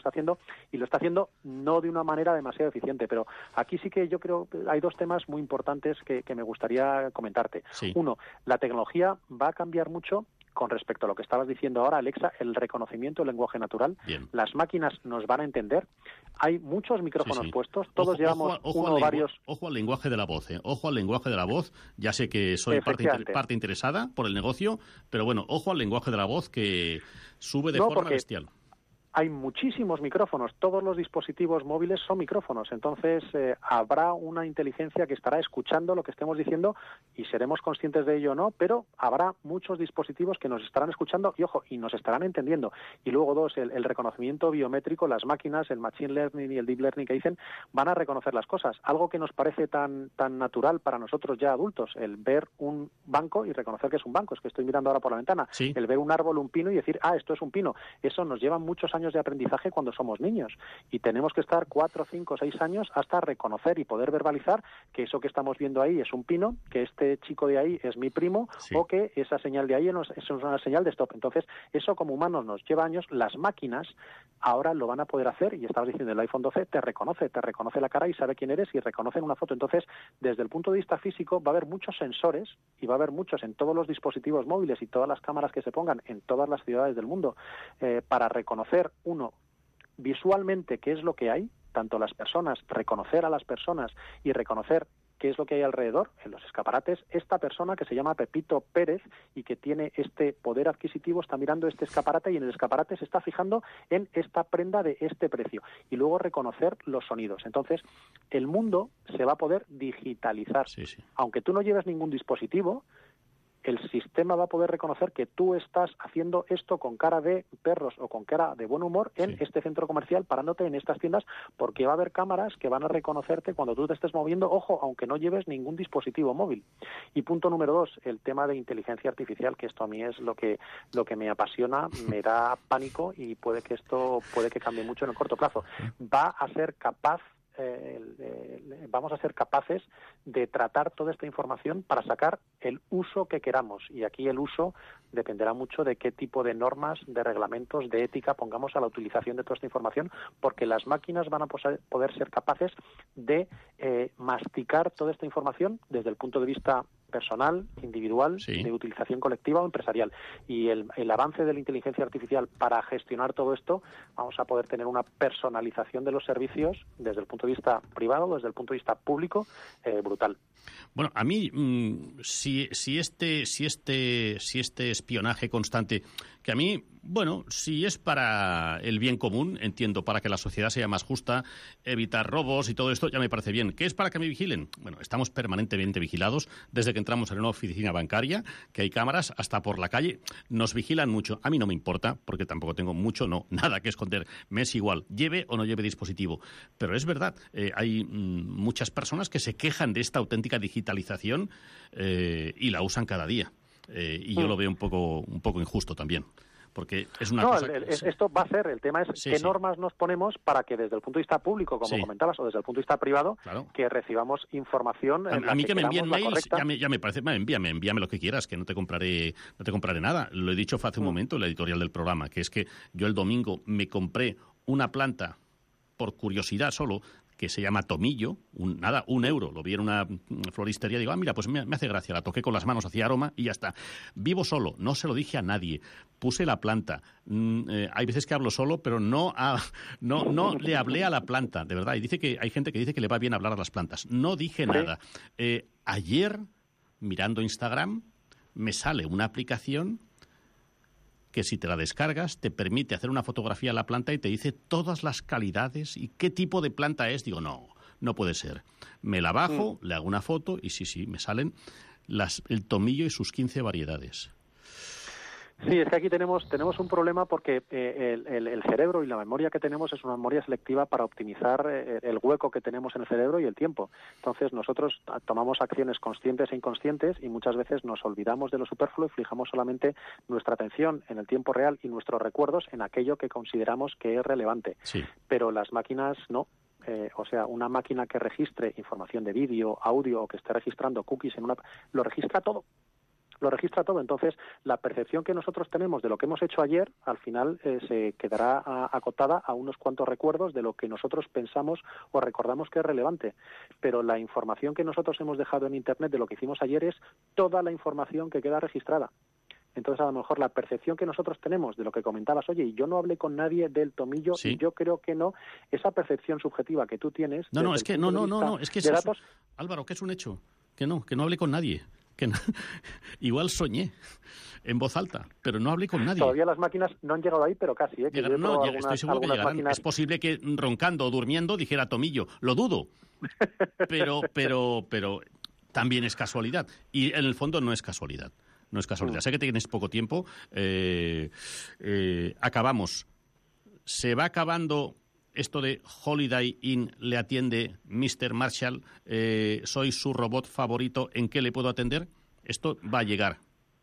está haciendo, y lo está haciendo no de una manera demasiado eficiente. Pero aquí sí que yo creo que hay dos temas muy importantes que, que me gustaría comentarte. Sí. Uno, la tecnología va a cambiar mucho con respecto a lo que estabas diciendo ahora, Alexa, el reconocimiento del lenguaje natural. Bien. Las máquinas nos van a entender. Hay muchos micrófonos Sí, sí. puestos, todos Ojo, llevamos ojo, ojo uno al o lengua- varios... Ojo al lenguaje de la voz, ¿eh? Ojo al lenguaje de la voz. Ya sé que soy parte, inter- Efectivamente. parte interesada por el negocio, pero bueno, ojo al lenguaje de la voz que sube de No, forma porque- bestial. Hay muchísimos micrófonos, todos los dispositivos móviles son micrófonos, entonces eh, habrá una inteligencia que estará escuchando lo que estemos diciendo y seremos conscientes de ello o no, pero habrá muchos dispositivos que nos estarán escuchando y, ojo, y nos estarán entendiendo. Y luego, dos, el, el reconocimiento biométrico, las máquinas, el machine learning y el deep learning que dicen, van a reconocer las cosas. Algo que nos parece tan, tan natural para nosotros ya adultos, el ver un banco y reconocer que es un banco, es que estoy mirando ahora por la ventana, Sí. el ver un árbol, un pino y decir, ah, esto es un pino. Eso nos lleva muchos años de aprendizaje cuando somos niños y tenemos que estar cuatro, cinco, seis años hasta reconocer y poder verbalizar que eso que estamos viendo ahí es un pino, que este chico de ahí es mi primo Sí. o que esa señal de ahí es es una señal de stop. Entonces, eso como humanos nos lleva años. Las máquinas ahora lo van a poder hacer y estabas diciendo, el iPhone doce te reconoce, te reconoce la cara y sabe quién eres y reconoce en una foto. Entonces, desde el punto de vista físico va a haber muchos sensores y va a haber muchos en todos los dispositivos móviles y todas las cámaras que se pongan en todas las ciudades del mundo eh, para reconocer, uno, visualmente qué es lo que hay, tanto las personas, reconocer a las personas y reconocer qué es lo que hay alrededor, en los escaparates. Esta persona que se llama Pepito Pérez y que tiene este poder adquisitivo está mirando este escaparate y en el escaparate se está fijando en esta prenda de este precio. Y luego reconocer los sonidos. Entonces, el mundo se va a poder digitalizar. Sí, sí. Aunque tú no lleves ningún dispositivo, el sistema va a poder reconocer que tú estás haciendo esto con cara de perros o con cara de buen humor en Sí. este centro comercial, parándote en estas tiendas, porque va a haber cámaras que van a reconocerte cuando tú te estés moviendo, ojo, aunque no lleves ningún dispositivo móvil. Y punto número dos, el tema de inteligencia artificial, que esto a mí es lo que lo que me apasiona, me da pánico y puede que esto puede que cambie mucho en el corto plazo. Va a ser capaz Eh, el, el, vamos a ser capaces de tratar toda esta información para sacar el uso que queramos. Y aquí el uso dependerá mucho de qué tipo de normas, de reglamentos, de ética pongamos a la utilización de toda esta información, porque las máquinas van a poder ser capaces de eh, masticar toda esta información desde el punto de vista personal, individual, Sí. de utilización colectiva o empresarial. Y el, el avance de la inteligencia artificial para gestionar todo esto, vamos a poder tener una personalización de los servicios desde el punto de vista privado, desde el punto de vista público, eh, brutal. Bueno, a mí, mmm, si, si, este, si, este, si este espionaje constante, que a mí, bueno, si es para el bien común, entiendo, para que la sociedad sea más justa, evitar robos y todo esto, ya me parece bien. ¿Qué es para que me vigilen? Bueno, estamos permanentemente vigilados desde que entramos en una oficina bancaria, que hay cámaras, hasta por la calle. Nos vigilan mucho. A mí no me importa, porque tampoco tengo mucho, no, nada que esconder. Me es igual, lleve o no lleve dispositivo. Pero es verdad, eh, hay mmm, muchas personas que se quejan de esta auténtica digitalización eh, y la usan cada día. Eh, y yo Mm. lo veo un poco, un poco injusto también. Porque es una no, cosa... el- el- que- esto va a ser, el tema es Sí, qué sí. normas nos ponemos para que desde el punto de vista público, como Sí. comentabas, o desde el punto de vista privado, Claro. que recibamos información en A, la a mí que me queramos, envíen la mails correcta. ya me, ya me parece, bueno, envíame, envíame lo que quieras, que no te compraré, no te compraré nada. Lo he dicho hace un Mm. momento en la editorial del programa, que es que yo el domingo me compré una planta por curiosidad solo, que se llama tomillo, un, nada, un euro. Lo vi en una mm, floristería, digo, ah, mira, pues me, me hace gracia, la toqué con las manos, hacía aroma y ya está. Vivo solo, no se lo dije a nadie. Puse la planta. Mm, eh, hay veces que hablo solo, pero no, a, no, no le hablé a la planta, de verdad. Y dice que hay gente que dice que le va bien hablar a las plantas. No dije nada. Eh, ayer, mirando Instagram, me sale una aplicación que si te la descargas te permite hacer una fotografía de la planta y te dice todas las calidades y qué tipo de planta es. Digo, no, no puede ser. Me la bajo, mm. le hago una foto y sí, sí, me salen las, el tomillo y sus quince variedades. Sí, es que aquí tenemos tenemos un problema porque eh, el, el, el cerebro y la memoria que tenemos es una memoria selectiva para optimizar eh, el hueco que tenemos en el cerebro y el tiempo. Entonces nosotros tomamos acciones conscientes e inconscientes y muchas veces nos olvidamos de lo superfluo y fijamos solamente nuestra atención en el tiempo real y nuestros recuerdos en aquello que consideramos que es relevante. Sí. Pero las máquinas no. Eh, o sea, una máquina que registre información de vídeo, audio o que esté registrando cookies en una... lo registra todo. lo registra todo. Entonces, la percepción que nosotros tenemos de lo que hemos hecho ayer, al final eh, se quedará a, acotada a unos cuantos recuerdos de lo que nosotros pensamos o recordamos que es relevante. Pero la información que nosotros hemos dejado en Internet de lo que hicimos ayer es toda la información que queda registrada. Entonces, a lo mejor la percepción que nosotros tenemos de lo que comentabas, oye, y yo no hablé con nadie del tomillo, sí. y yo creo que no, esa percepción subjetiva que tú tienes... No, no, es que no, no, no, no, es que de es, datos... Álvaro, que es un hecho, que no, que no hablé con nadie, que no, igual soñé en voz alta, pero no hablé con nadie. Todavía las máquinas no han llegado ahí, pero casi, ¿eh? Que Llegarán, no, algunas, estoy seguro que llegarán. Máquinas... Es posible que roncando o durmiendo dijera tomillo, lo dudo, pero, pero, pero también es casualidad, y en el fondo no es casualidad. No es casualidad. Sé que tienes poco tiempo. Eh, eh, acabamos. Se va acabando esto de Holiday Inn, le atiende mister Marshall. Eh, soy su robot favorito. ¿En qué le puedo atender? Esto va a llegar.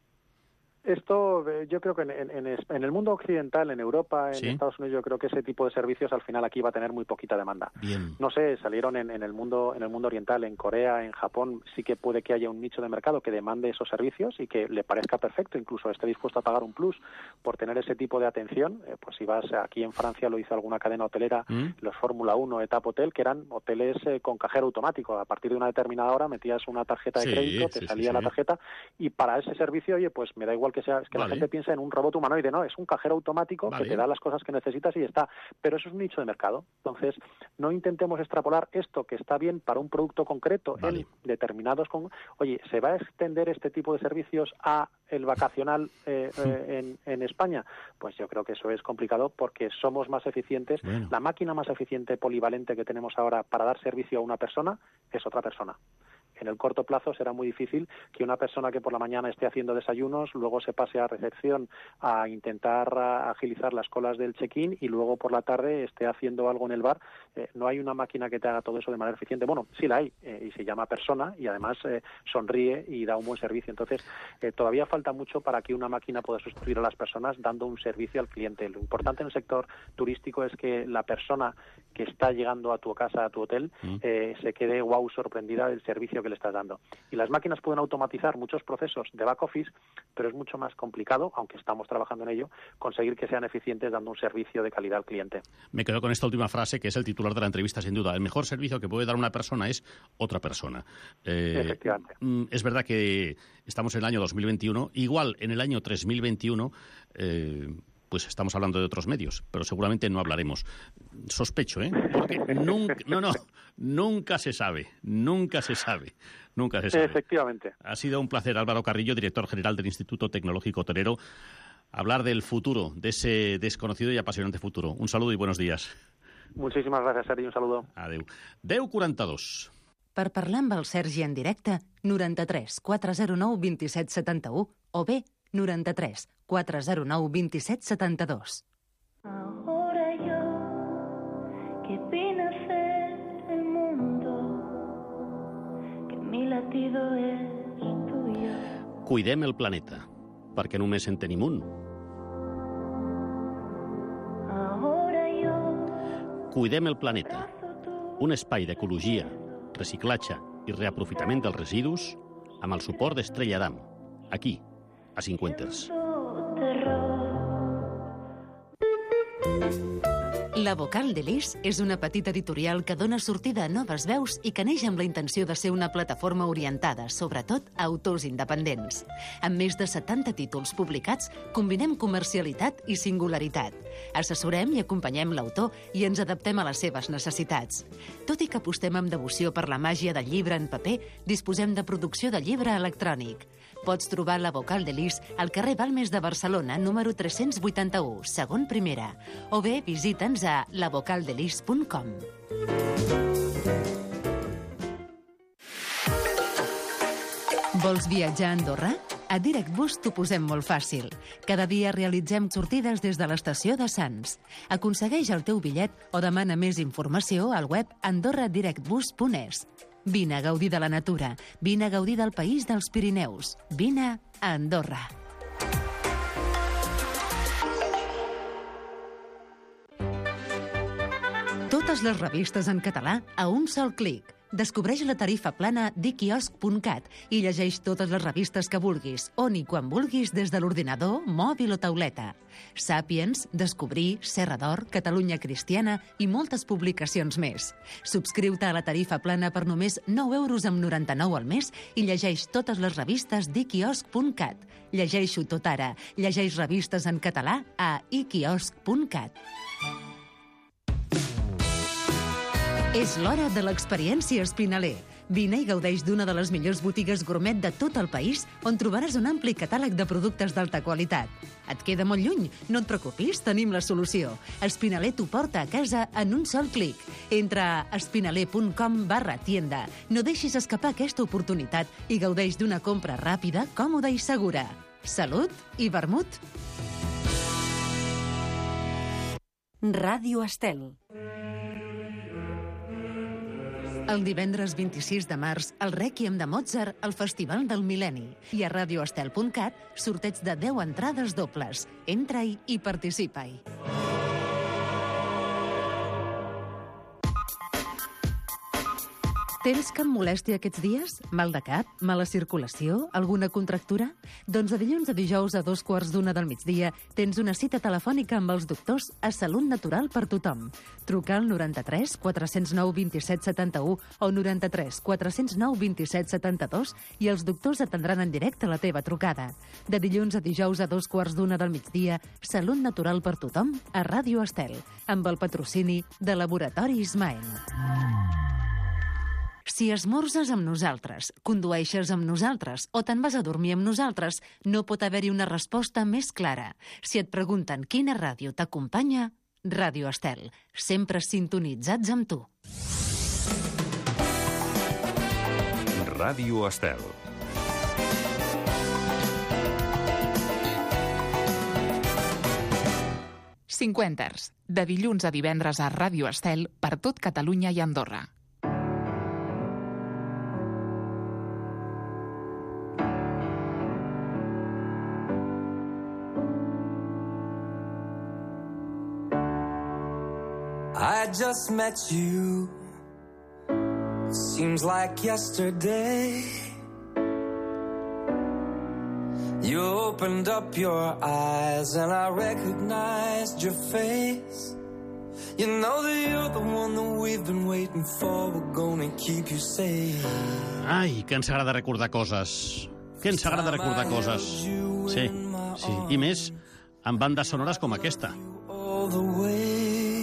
Esto, eh, yo creo que en, en, en el mundo occidental, en Europa, en ¿Sí? Estados Unidos, yo creo que ese tipo de servicios al final aquí va a tener muy poquita demanda. Bien. No sé, salieron en, en el mundo en el mundo oriental, en Corea, en Japón, sí que puede que haya un nicho de mercado que demande esos servicios y que le parezca perfecto, incluso esté dispuesto a pagar un plus por tener ese tipo de atención. Eh, pues si vas aquí en Francia, lo hizo alguna cadena hotelera, ¿Mm? los Fórmula uno, Etap Hotel, que eran hoteles eh, con cajero automático. A partir de una determinada hora metías una tarjeta de sí, crédito, te sí, salía sí, la sí. tarjeta, y para ese servicio, oye, pues me da igual que sea, es que Vale. la gente piensa en un robot humanoide, no, es un cajero automático Vale. que te da las cosas que necesitas y está, pero eso es un nicho de mercado. Entonces, no intentemos extrapolar esto que está bien para un producto concreto Vale. en determinados con... Oye, ¿se va a extender este tipo de servicios a el vacacional eh, eh, en, en España? Pues yo creo que eso es complicado porque somos más eficientes. Bueno. La máquina más eficiente polivalente que tenemos ahora para dar servicio a una persona es otra persona. En el corto plazo será muy difícil que una persona que por la mañana esté haciendo desayunos, luego se pase a recepción a intentar a agilizar las colas del check-in y luego por la tarde esté haciendo algo en el bar. Eh, no hay una máquina que te haga todo eso de manera eficiente. Bueno, sí la hay, eh, y se llama persona y además eh, sonríe y da un buen servicio. Entonces, eh, todavía falta mucho para que una máquina pueda sustituir a las personas dando un servicio al cliente. Lo importante en el sector turístico es que la persona que está llegando a tu casa, a tu hotel, mm. eh, se quede wow sorprendida del servicio que le estás dando. Y las máquinas pueden automatizar muchos procesos de back office, pero es mucho más complicado, aunque estamos trabajando en ello, conseguir que sean eficientes dando un servicio de calidad al cliente. Me quedo con esta última frase, que es el titular de la entrevista, sin duda. El mejor servicio que puede dar una persona es otra persona. Eh, Efectivamente. Es verdad que estamos en el año dos mil veintiuno. Igual en el año tres mil veintiuno... Eh, pues estamos hablando de otros medios, pero seguramente no hablaremos. Sospecho, ¿eh? Porque nunca, no, no, nunca se sabe, nunca se sabe, nunca se sabe. Efectivamente. Ha sido un placer, Álvaro Carrillo, director general del Instituto Tecnológico Hotelero, hablar del futuro, de ese desconocido y apasionante futuro. Un saludo y buenos días. Muchísimas gracias, Sergi, un saludo. Adéu. deu quaranta-dos. Per parlar amb el Sergi en directe, noranta-tres quatre zero nou vint-i-set setanta-u o bé noranta-tres quatre zero nou vint-i-set setanta-dos. Ahora yo que vine a ser el mundo, que mi latido és tuyo. Cuidem el planeta, perquè només en tenim un. Ahora yo Cuidem el planeta, un espai d'ecologia, reciclatge i reaprofitament dels residus amb el suport d'Estrella Damm, aquí, a Cinquenters. La Vocal de Lis és una petita editorial que dona sortida a noves veus i que neix amb la intenció de ser una plataforma orientada, sobretot, a autors independents. Amb més de setanta títols publicats, combinem comercialitat i singularitat. Assessorem i acompanyem l'autor i ens adaptem a les seves necessitats. Tot i que apostem amb devoció per la màgia del llibre en paper, disposem de producció de llibre electrònic. Pots trobar La Vocal de Lis al carrer Balmes de Barcelona, número tres-cents vuitanta-u, segon primera, o bé visita'ns a la vocal de lis punt com. Vols viatjar a Andorra? A DirectBus t'ho posem molt fàcil. Cada dia realitzem sortides des de l'estació de Sants. Aconsegueix el teu bitllet o demana més informació al web andorra direct bus punt es. Vine a gaudir de la natura. Vine a gaudir del país dels Pirineus. Vine a Andorra. Totes les revistes en català a un sol clic. Descobreix la tarifa plana d'iquiosc punt cat i llegeix totes les revistes que vulguis, on i quan vulguis des de l'ordinador, mòbil o tauleta. Sàpiens, Descobrir, Serra d'Or, Catalunya Cristiana i moltes publicacions més. Subscriu-te a la tarifa plana per només nou euros amb noranta-nou al mes i llegeix totes les revistes d'iquiosc punt cat. Llegeixo tot ara. Llegeix revistes en català a iquiosc punt cat. És l'hora de l'experiència Espinaler. Vine i gaudeix d'una de les millors botigues gourmet de tot el país, on trobaràs un ampli catàleg de productes d'alta qualitat. Et queda molt lluny? No et preocupis, tenim la solució. Espinaler t'ho porta a casa en un sol clic. Entra a espinaler punt com barra tienda. No deixis escapar aquesta oportunitat i gaudeix d'una compra ràpida, còmoda i segura. Salut i vermut! Ràdio Estel. El divendres vint-i-sis de març, el Rèquiem de Mozart al Festival del Mil·lenni. I a radio estel punt cat, sorteig de deu entrades dobles. Entra-hi i participa-hi. Tens cap molèstia aquests dies? Mal de cap? Mala circulació? Alguna contractura? Doncs de dilluns a dijous a dos quarts d'una del migdia tens una cita telefònica amb els doctors a Salut Natural per tothom. Truca al noranta-tres quatre zero nou vint-i-set setanta-u o noranta-tres quatre zero nou vint-i-set setanta-dos i els doctors atendran en directe la teva trucada. De dilluns a dijous a dos quarts d'una del migdia, Salut Natural per tothom a Ràdio Estel, amb el patrocini de Laboratori Ismael. Si esmorzes amb nosaltres, condueixes amb nosaltres o te'n vas a dormir amb nosaltres, no pot haver-hi una resposta més clara. Si et pregunten quina ràdio t'acompanya, Ràdio Estel, sempre sintonitzats amb tu. Ràdio Estel. Cinquenters, de dilluns a divendres a Ràdio Estel per tot Catalunya i Andorra. I just met you. Seems like yesterday. You opened up your eyes and I recognized your face. You know that you're the one that we've been waiting for. We're gonna keep you safe. Ai, que ens agrada recordar coses. Que ens agrada recordar coses. Sí, sí. I més amb bandes sonores com aquesta. All the way.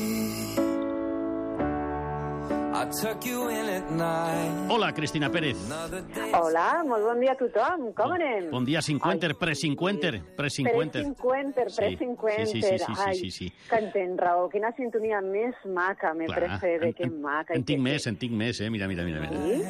Hola, Cristina Pérez. Hola, molt bon dia a tothom. Com anem? Bon dia, cinquenter, pre-cinquenter. Pre-cinquenter, pre-cinquenter. pre-cinquenter. Sí, sí, sí, sí, sí, sí. Que en tens raó. Quina sintonia més maca, me precede, que maca. En tinc més, en tinc més, eh? Mira, mira, mira. Sí?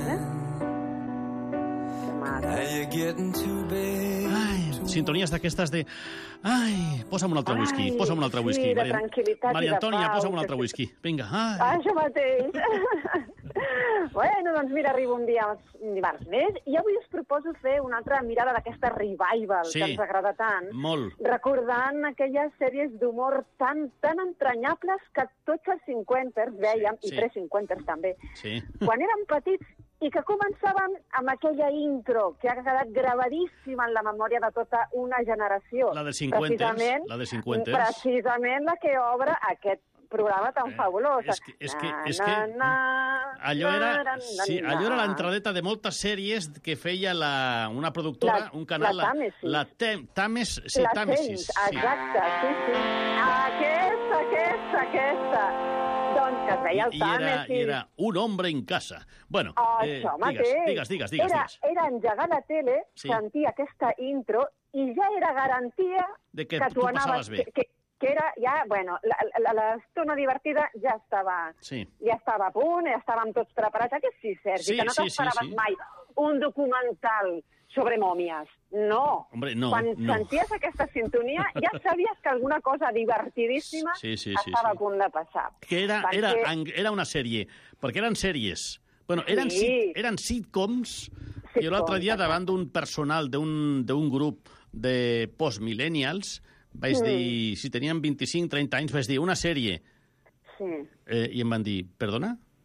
Ai, sintonies d'aquestes de... Ai, posa'm un altre whisky, posa'm un altre whisky. Sí, de tranquil·litat Maria Antònia, i de pau. posa'm un altre whisky. Vinga, ai. Això mateix. Bueno, doncs mira, arriba un dia un dimarts més i avui us proposo fer una altra mirada d'aquesta revival Sí, que ens agrada tant. molt. Recordant aquelles sèries d'humor tan tan entranyables que tots els cinquenters vèiem, Sí, sí. i pre-cinquenters també, Sí. quan érem petits i que començaven amb aquella intro que ha quedat gravadíssima en la memòria de tota una generació. La de cinquanters, Precisament- la de cinquanters. Precisament la que obre aquest programa tan fabulós. És que, és que, és que Na, na, allò era, na, na, sí, na. allò era l'entradeta de moltes sèries que feia la, una productora, La- un canal... la Tàmesis. La Tem- Tames, sí, La Tàmesis. Tens, exacte, sí, sí. Aquesta, aquesta, aquesta. Doncs que es veia el I, i, era, Tàmesis. I era un hombre en casa. Bueno, eh, Això digues, mateix. digues, digues, digues, Era, digues. era engegar la tele, Sí. sentir aquesta intro, i ja era garantia De que que tu tu passaves anaves... bé. Que, que, que era ja, bueno, la- la- l'estona divertida ja estava, Sí. ja estava a punt, ja estàvem tots preparats. Aquest sí, Sergi, Sí, que no sí, t'esperaves sí, sí. mai un documental sobre mòmies. No. Hombre, no, Quan no. senties aquesta sintonia ja sabies que alguna cosa divertidíssima Sí, sí, sí, estava sí. a punt de passar. Que era, Perquè- era, era una sèrie, perquè eren sèries. Bueno, eren, Sí. sit, eren sitcoms. Sitcoms, Jo l'altre dia, exacte. davant d'un personal d'un d'un grup de post-millennials, vaig Mm. dir, si tenien vint-i-cinc trenta anys, vaig dir, una sèrie. Sí. Eh, I em van dir, perdona?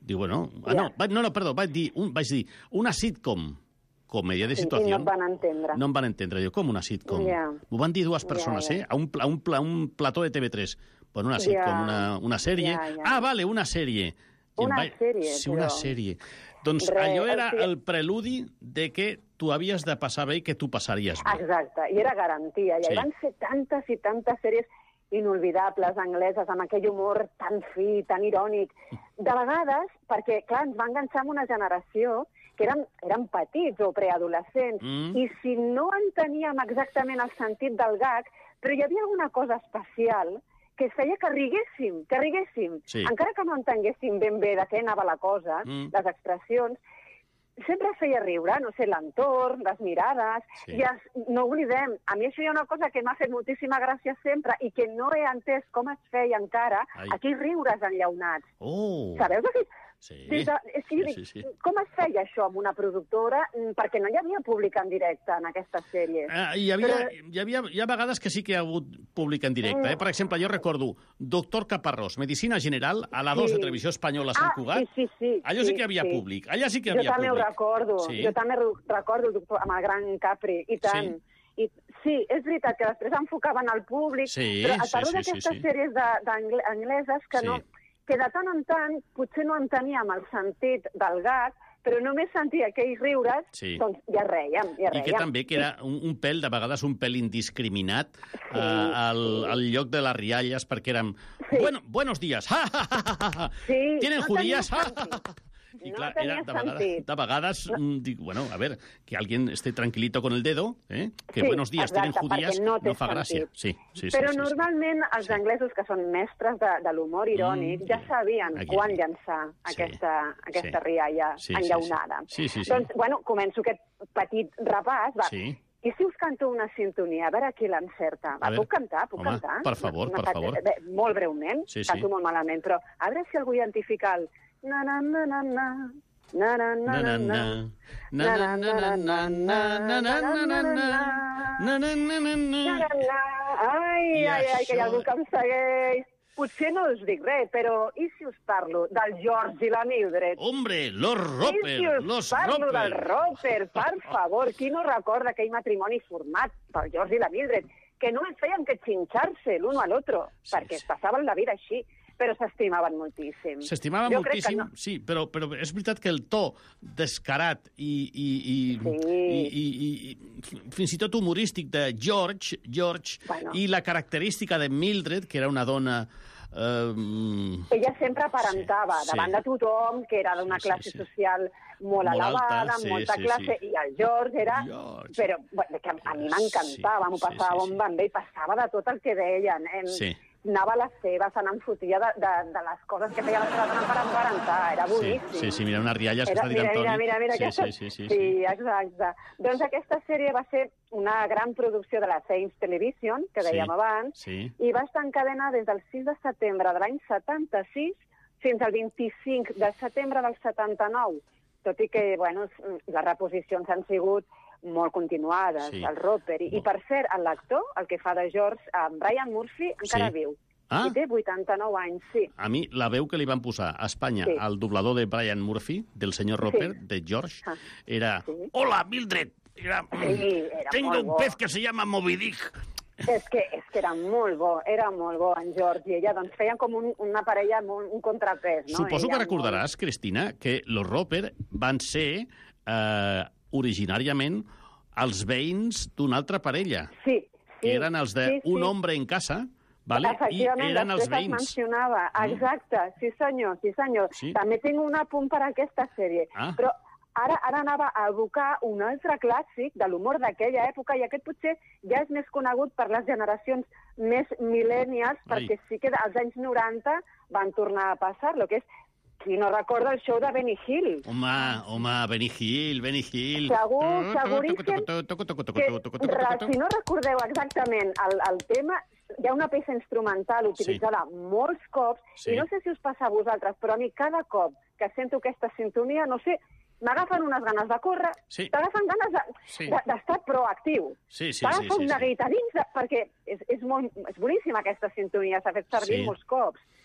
Diu, bueno... Ah, no, va, no, no, perdó, vaig dir, un, vaig dir una sitcom, comèdia de Sí, situació. i no et van entendre. No em van entendre. Diu, com una sitcom? Ja. M'ho van dir dues persones, Ja, ja. eh? A un, pla- a un, pla- un plató de T V tres. Bueno, una sitcom, Ja. una, una sèrie. Ja, ja. Ah, vale, una sèrie. I em Una vaig- sèrie, Sí, una però- sèrie. Doncs Re, allò o era sigui- el preludi de que tu havies de passar bé i que tu passaries bé. Exacte, i era garantia. I Sí. sí. van ser tantes i tantes sèries inolvidables, angleses, amb aquell humor tan fi, tan irònic. De vegades, perquè, clar, ens va enganxar amb una generació que eren, eren petits o preadolescents, Mm. i si no enteníem exactament el sentit del gag, però hi havia alguna cosa especial que feia que riguéssim, que riguéssim. Sí. Encara que no entenguéssim ben bé de què anava la cosa, Mm. les expressions, sempre feia riure, no sé, l'entorn, les mirades, Sí. i es, no oblidem, a mi això hi ha una cosa que m'ha fet moltíssima gràcia sempre i que no he entès com es feia encara, Ai. aquells riures enllaunats. Oh! Sabeu aquell... Sí. Des de, és que jo Sí, dic, sí, sí. com es feia això amb una productora? Mm, Perquè no hi havia públic en directe en aquestes sèries. Ah, hi, havia, Però- hi, havia, hi ha vegades que sí que hi ha hagut públic en directe. Eh? Per exemple, jo recordo Doctor Caparrós, Medicina General, a la dos Sí. de Televisió Espanyola a Sant Ah, Cugat. sí, sí, sí. Allò sí, sí, que hi havia sí. públic. Allà sí que hi Jo havia també públic. ho recordo, Sí. jo també ro- recordo el doctor, amb el gran Capri, i tant. I, sí, és veritat que després enfocaven al públic, Sí, però et sí, parlo sí, sí, d'aquestes sí. sèries de- d'angle- angleses que, Sí. no, que de tant en tant potser no enteníem el sentit del gag, però només sentia aquells riures, Sí. doncs ja rèiem, ja I rèiem. que també que era un, un pèl, de vegades un pèl indiscriminat eh, al, al lloc de les rialles, perquè érem... Sí. Bueno, buenos días. Ja, ja, ja, ja, ja. Sí, ¿Tienen no judías? tenia Ja, ja, ja. sentit. I No clar, tenia era de vegades, sentit. de vegades mm, dic, bueno, a ver, que alguien esté tranquilito con el dedo, ¿eh? que Sí, buenos días, exacte, tienen judías, perquè no té fa gràcia. sentit. Sí, sí, sí, Però sí, sí. normalment els anglesos, que són mestres de, de l'humor irònic, Mm, ja sí. sabien Aquí. quan llançar Sí. aquesta, aquesta Sí. rialla Sí, sí, enllaunada. sí. Sí, sí, sí. Doncs, bueno, començo aquest petit repàs. Va. Sí. I si us canto una sintonia, a veure qui l'encerta. A Va, veure. puc cantar? Puc Home, cantar? per favor, Una- per una- favor. Bé, molt breument, Sí, sí. canto molt malament, però a veure si algú identifica el... Na, na, na, na, na. Na, na, na, Na, na, na, na. na. Na, na, na, na, na, na, na, na, na, na. Na, na, na, na, Na, na. na, na. Ai, I ai, ai, que hi ha això- algú que em segueix. Potser no us dic res, però i si us parlo del George i la Mildred? Hombre, los I si Roper, us los parlo del Roper. Roper, per favor, qui no recorda aquell matrimoni format pel George i la Mildred, que només feien que xinxar-se l'un a l'altre, Sí, perquè sí. es passaven la vida així, però s'estimaven moltíssim. S'estimava Jo crec moltíssim, que no. sí, però, però és veritat que el to descarat i, i, i, Sí. i, i, i, i fins i tot humorístic de George, George Bueno. i la característica de Mildred, que era una dona... Eh, Ella sempre aparentava Sí, sí. davant de tothom que era d'una Sí, sí, classe sí. social molt, Molt elevada, alta, amb sí, molta sí, classe, sí. i el George era... George. Però bueno, que a mi m'encantava, Sí, m'ho sí, passava sí, sí. bomba amb ell, passava de tot el que deien. Em, Sí. Anava a les seves, se n'en fotia de, de, de les coses que feia la seva dona per emparentar, era sí, boníssim. sí, sí, mira, unes rialles que Era, està dient mira, Antoni. mira, mira, mira, sí, aquesta... sí, sí, sí, sí. sí, exacte. Doncs aquesta sèrie va ser una gran producció de la Thames Television, que dèiem Sí, abans, sí. i va estar en cadena des del sis de setembre de l'any setanta-sis fins al vint-i-cinc de setembre del setanta-nou, tot i que, bueno, les reposicions han sigut molt continuades, Sí. el Roper. I, I per cert, l'actor, el que fa de George, en Brian Murphy, encara Sí. viu. Ah. I té vuitanta-nou anys, sí. A mi, la veu que li van posar a Espanya Sí. al doblador de Brian Murphy, del senyor Roper, de George, Ah. era... Sí. Hola, Mildred! Era, Sí, era Tengo molt un bo. pez que se llama Moby Dick. És que, és que era molt bo, era molt bo en George i ella, doncs feien com un, una parella, molt, un contrapès, no? Suposo ella que recordaràs, Cristina, que los Roper van ser eh, originàriament els veïns d'una altra parella, Molt... Sí, sí. que eren els de sí, sí. un hombre en casa, vale? i Efectivament, eren els després es veïns. mencionava. Exacte, sí senyor, sí senyor. Sí. També tinc un apunt per a aquesta sèrie. Ah. Però ara, ara anava a evocar un altre clàssic de l'humor d'aquella època, i aquest potser ja és més conegut per les generacions més millennials, Ai. perquè sí que als anys noranta van tornar a passar, lo que és, qui no recorda el show de Benny Hill? Home, home, Benny Hill, Benny Hill. Segur, seguríssim que, re- si no recordeu exactament el, el tema, hi ha una peça instrumental utilitzada sí. molts cops, Sí. i no sé si us passa a vosaltres, però a mi cada cop que sento aquesta sintonia, no sé, m'agafen unes ganes de córrer, Sí. t'agafen ganes de- Sí. de- d'estar de, proactiu. Sí, sí, T'agafa sí, sí, un sí. neguit a dins, de, perquè és, és, molt, és boníssima aquesta sintonia, s'ha fet servir Sí. molts cops.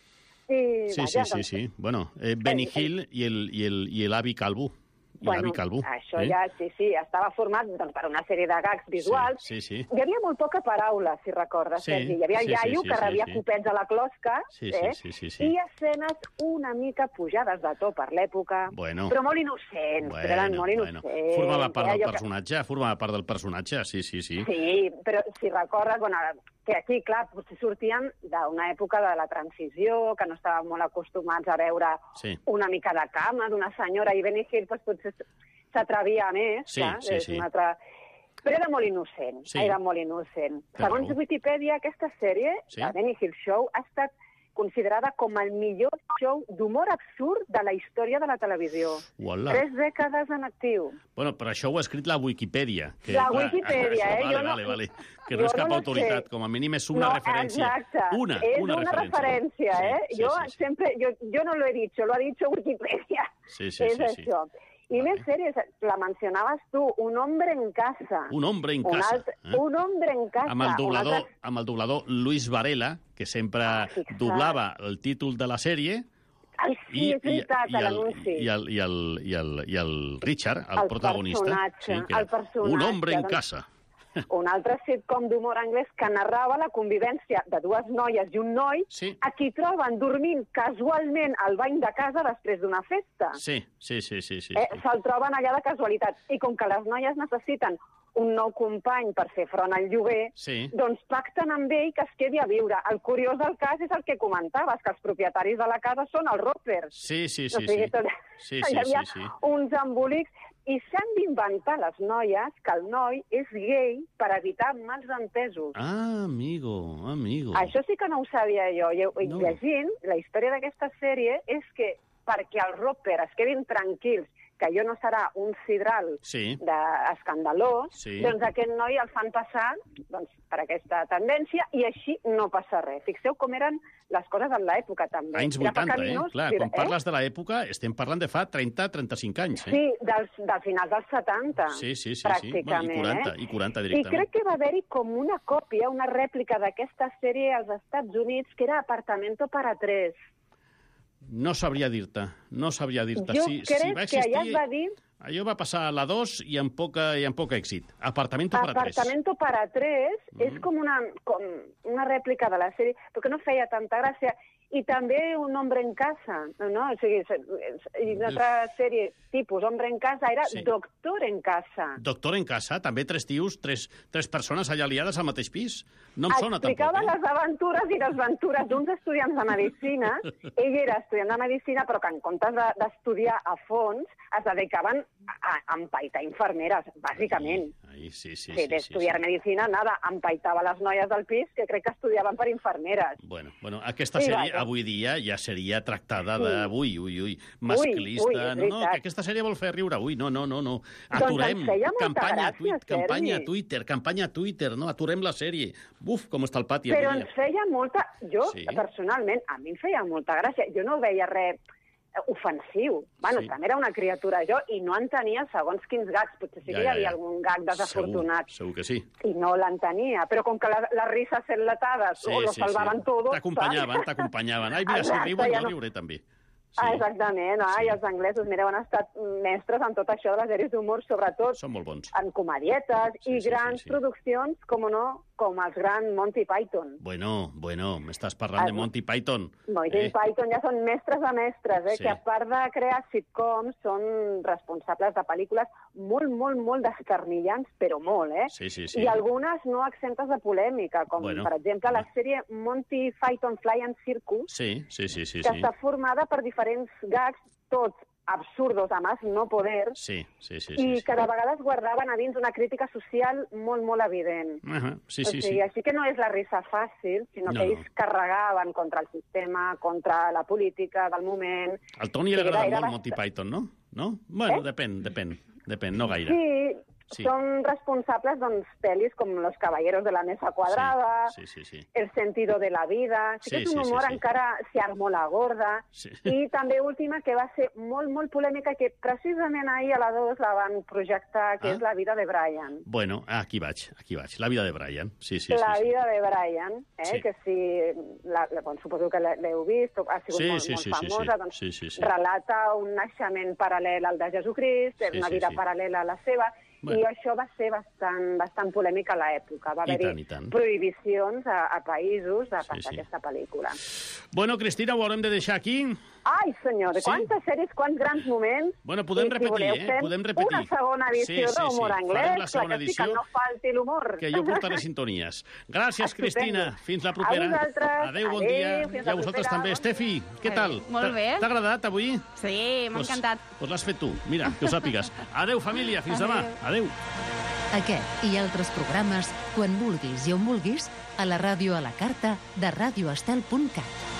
I, Sí, vaja, sí, sí, sí. Bueno, eh, Benny Hill i el, i el, i l'avi Calvo. I Bueno, l'avi Calvo. això eh? ja, sí, sí, estava format doncs, per una sèrie de gags visuals. Sí, sí, sí. Hi havia molt poca paraula, si recordes, Sí, Sergi. Hi havia el sí, sí, iaio sí, que sí, rebia sí. copets a la closca, Sí, eh? sí, sí, sí, sí. i escenes una mica pujades de to per l'època, Bueno. però molt innocents, Bueno, però eren molt bueno. innocents. Formava part eh? del Allò que- personatge, formava part del personatge, sí, sí, sí. Sí, però si recordes, bueno, que aquí, clar, potser sortíem d'una època de la transició, que no estàvem molt acostumats a veure Sí. una mica de cama d'una senyora, i Benny Hill doncs, potser s'atrevia més, Sí, clar, sí, és sí. una altra... Però era molt innocent, Sí. era molt innocent. Té Segons raó. Wikipedia, aquesta sèrie, Sí. la Benny Hill Show, ha estat considerada com el millor show d'humor absurd de la història de la televisió. Uala. Tres dècades en actiu. Bueno, però això ho ha escrit la Wikipedia. Que, La clar, Wikipedia, això, eh? Vale, Jo no- vale, vale. Que jo no és cap no autoritat, sé. com a mínim és una no, referència. Exacte. Una, és una, una referència. referència, eh? Sí, sí, jo sí, sí. sempre, yo, yo no lo he dicho, lo ha dicho Wikipedia. Sí, sí, és sí, sí. això. I més sèries, la mencionaves tu, Un hombre en casa. Un hombre en Un casa. altre- eh? Un hombre en casa. Amb el Un doblador, altre- amb el doblador Luis Varela, que sempre fixa't. doblava el títol de la sèrie, Ai, sí, és veritat, i, el, l'anunci. i, el, i, el, i, el, i el Richard, el, El protagonista, personatge, que era el personatge, un hombre en doncs. casa. Un altre sitcom d'humor anglès que narrava la convivència de dues noies i un noi Sí. a qui troben dormint casualment al bany de casa després d'una festa. Sí, sí, sí, sí. sí, Eh, sí. Se'l troben allà de casualitat. I com que les noies necessiten un nou company per fer front al lloguer, Sí. doncs pacten amb ell que es quedi a viure. El curiós del cas és el que comentaves, que els propietaris de la casa són els Roppers. Sí, sí, O sí, sigui, sí. tot... Sí, hi sí, havia sí, sí. uns embolics i s'han d'inventar les noies que el noi és gay per evitar malentesos. Ah, amigo, amigo. Això sí que no ho sabia jo. I, i No. llegint, la història d'aquesta sèrie és que perquè els Roper es quedin tranquils que allò no serà un sidral Sí. de escandalós, Sí. doncs aquest noi el fan passar doncs, per aquesta tendència i així no passa res. Fixeu com eren les coses en l'època, també. Anys Era vuitanta, eh? pecaminós, Clar, dir- quan parles de l'època, estem parlant de fa trenta a trenta-cinc anys, eh? Sí, dels, del final dels setanta, Sí, sí, sí, sí. pràcticament. Bueno, i quaranta, eh? i quaranta I directament. crec que va haver-hi com una còpia, una rèplica d'aquesta sèrie als Estats Units, que era Apartamento para tres. No sabria dir-te, no sabria dir-te. Jo Si, crec si va que allà existir, es va dir allò va passar a la dos i amb, poca, i amb poc èxit. Apartamento para tres. Apartamento para tres, Mm. és com una, com una rèplica de la sèrie, perquè no feia tanta gràcia. I també Un hombre en casa, no? O sigui, i una altra sèrie tipus Hombre en casa era Sí. Doctor en casa. Doctor en casa, també tres tios, tres, tres persones allà liades al mateix pis. No em sona tampoc, Explicava eh? les aventures i desventures d'uns estudiants de medicina. Ell era estudiant de medicina, però que en comptes de- d'estudiar a fons, es dedicaven a, a empaitar infermeres, bàsicament. Ai, sí, sí, Sí, sí, sí, d'estudiar sí. medicina, nada, empaitava les noies del pis, que crec que estudiaven per infermeres. Bueno, bueno, aquesta Sí, sèrie vaja. avui dia ja seria tractada Sí. d'avui, ui, ui, masclista. ui, és no, no, veritat. que aquesta sèrie vol fer riure. Ui, no, no, no, no. Doncs Aturem. em feia molta campanya, a gràcia, tuit, campanya a Sergi. Twitter, campanya a Twitter, no? Aturem la sèrie. Buf, com està el pati Però avui ens dia. feia molta... Jo, Sí. personalment, a mi em feia molta gràcia. Jo no veia res ofensiu. Bueno, Sí. també era una criatura jo i no entenia segons quins gags. Potser sí que Ja, hi ja, havia ja. algun gag desafortunat. Segur, segur que sí. I no l'entenia. Però com que la, les risses enlatades Sí, o lo sí, salvaven sí. todo... T'acompanyaven, saps? t'acompanyaven. Ai, mira, si Exacte, riuen, ja jo no- riuré també. Ah, exactament. Ah, Sí. I els anglesos, mireu, han estat mestres en tot això de les sèries d'humor, sobretot Són molt bons. en comedietes Sí, i sí, grans sí, sí. produccions, com no, com els grans Monty Python. Bueno, bueno, m'estàs parlant de Ah, Monty Python. Monty Eh? Python ja són mestres de mestres, eh? Sí. Que a part de crear sitcoms són responsables de pel·lícules molt, molt, molt descarnillants, però molt, eh? Sí, sí, sí. I algunes no exemptes de polèmica, com Bueno, per exemple la home. sèrie Monty Python Fly and Circus, Sí, sí, sí, sí. que sí. està formada per diferents gags, tots absurdos, a más no poder, Sí, sí, sí. i sí, sí. que de vegades guardaven a dins una crítica social molt, molt evident. Ahà, sí, O sí, sigui, sí. així que no és la risa fàcil, sinó No, que no. ells carregaven contra el sistema, contra la política del moment. Al Toni li Sí, agrada era- era molt Monty bastant- Python, no? No? Bueno, Eh? depèn, depèn. Depèn, no gaire. Sí, sí. són responsables doncs, pel·lis com Los Caballeros de la Mesa Quadrada, sí, sí, sí, sí. El Sentido de la Vida... Sí, sí que és un humor sí, sí, sí. encara se armó la gorda. Sí. I també última, que va ser molt, molt polèmica, que precisament ahir a la dos la van projectar, que ah. és La vida de Brian. Bueno, aquí vaig, aquí vaig. La vida de Brian. Sí, sí, la sí, vida sí. de Brian, eh? sí. que si... La, bon, suposo que l'heu vist, ha sigut sí, molt, sí, molt sí, famosa, sí, sí. doncs sí, sí, sí. relata un naixement paral·lel al de Jesucrist, és sí, una vida sí, sí. paral·lela a la seva, bueno. I això va ser bastant, bastant polèmic a l'època. Va haver-hi prohibicions a, a països de passar sí, sí. aquesta pel·lícula. Bueno, Cristina, ho haurem de deixar aquí. Ai, senyor, de quantes sí? sèries, quants grans moments. Bueno, podem I, repetir, si eh? Podem repetir. Una segona edició sí, sí, d'humor sí. anglès, la segona que edició, sí, que no falti l'humor. Que jo portaré sintonies. Gràcies, Cristina. Fins la propera. A vosaltres. Adéu, bon dia. I a vosaltres també. Estefi, què tal? Molt bé. T'ha agradat avui? Sí, m'ha pues, encantat. Doncs l'has fet tu. Mira, que ho sàpigues. Adéu, família. Fins demà. Adéu. Aquest i altres programes, quan vulguis i on vulguis, a la ràdio a la carta de radio estel punt cat.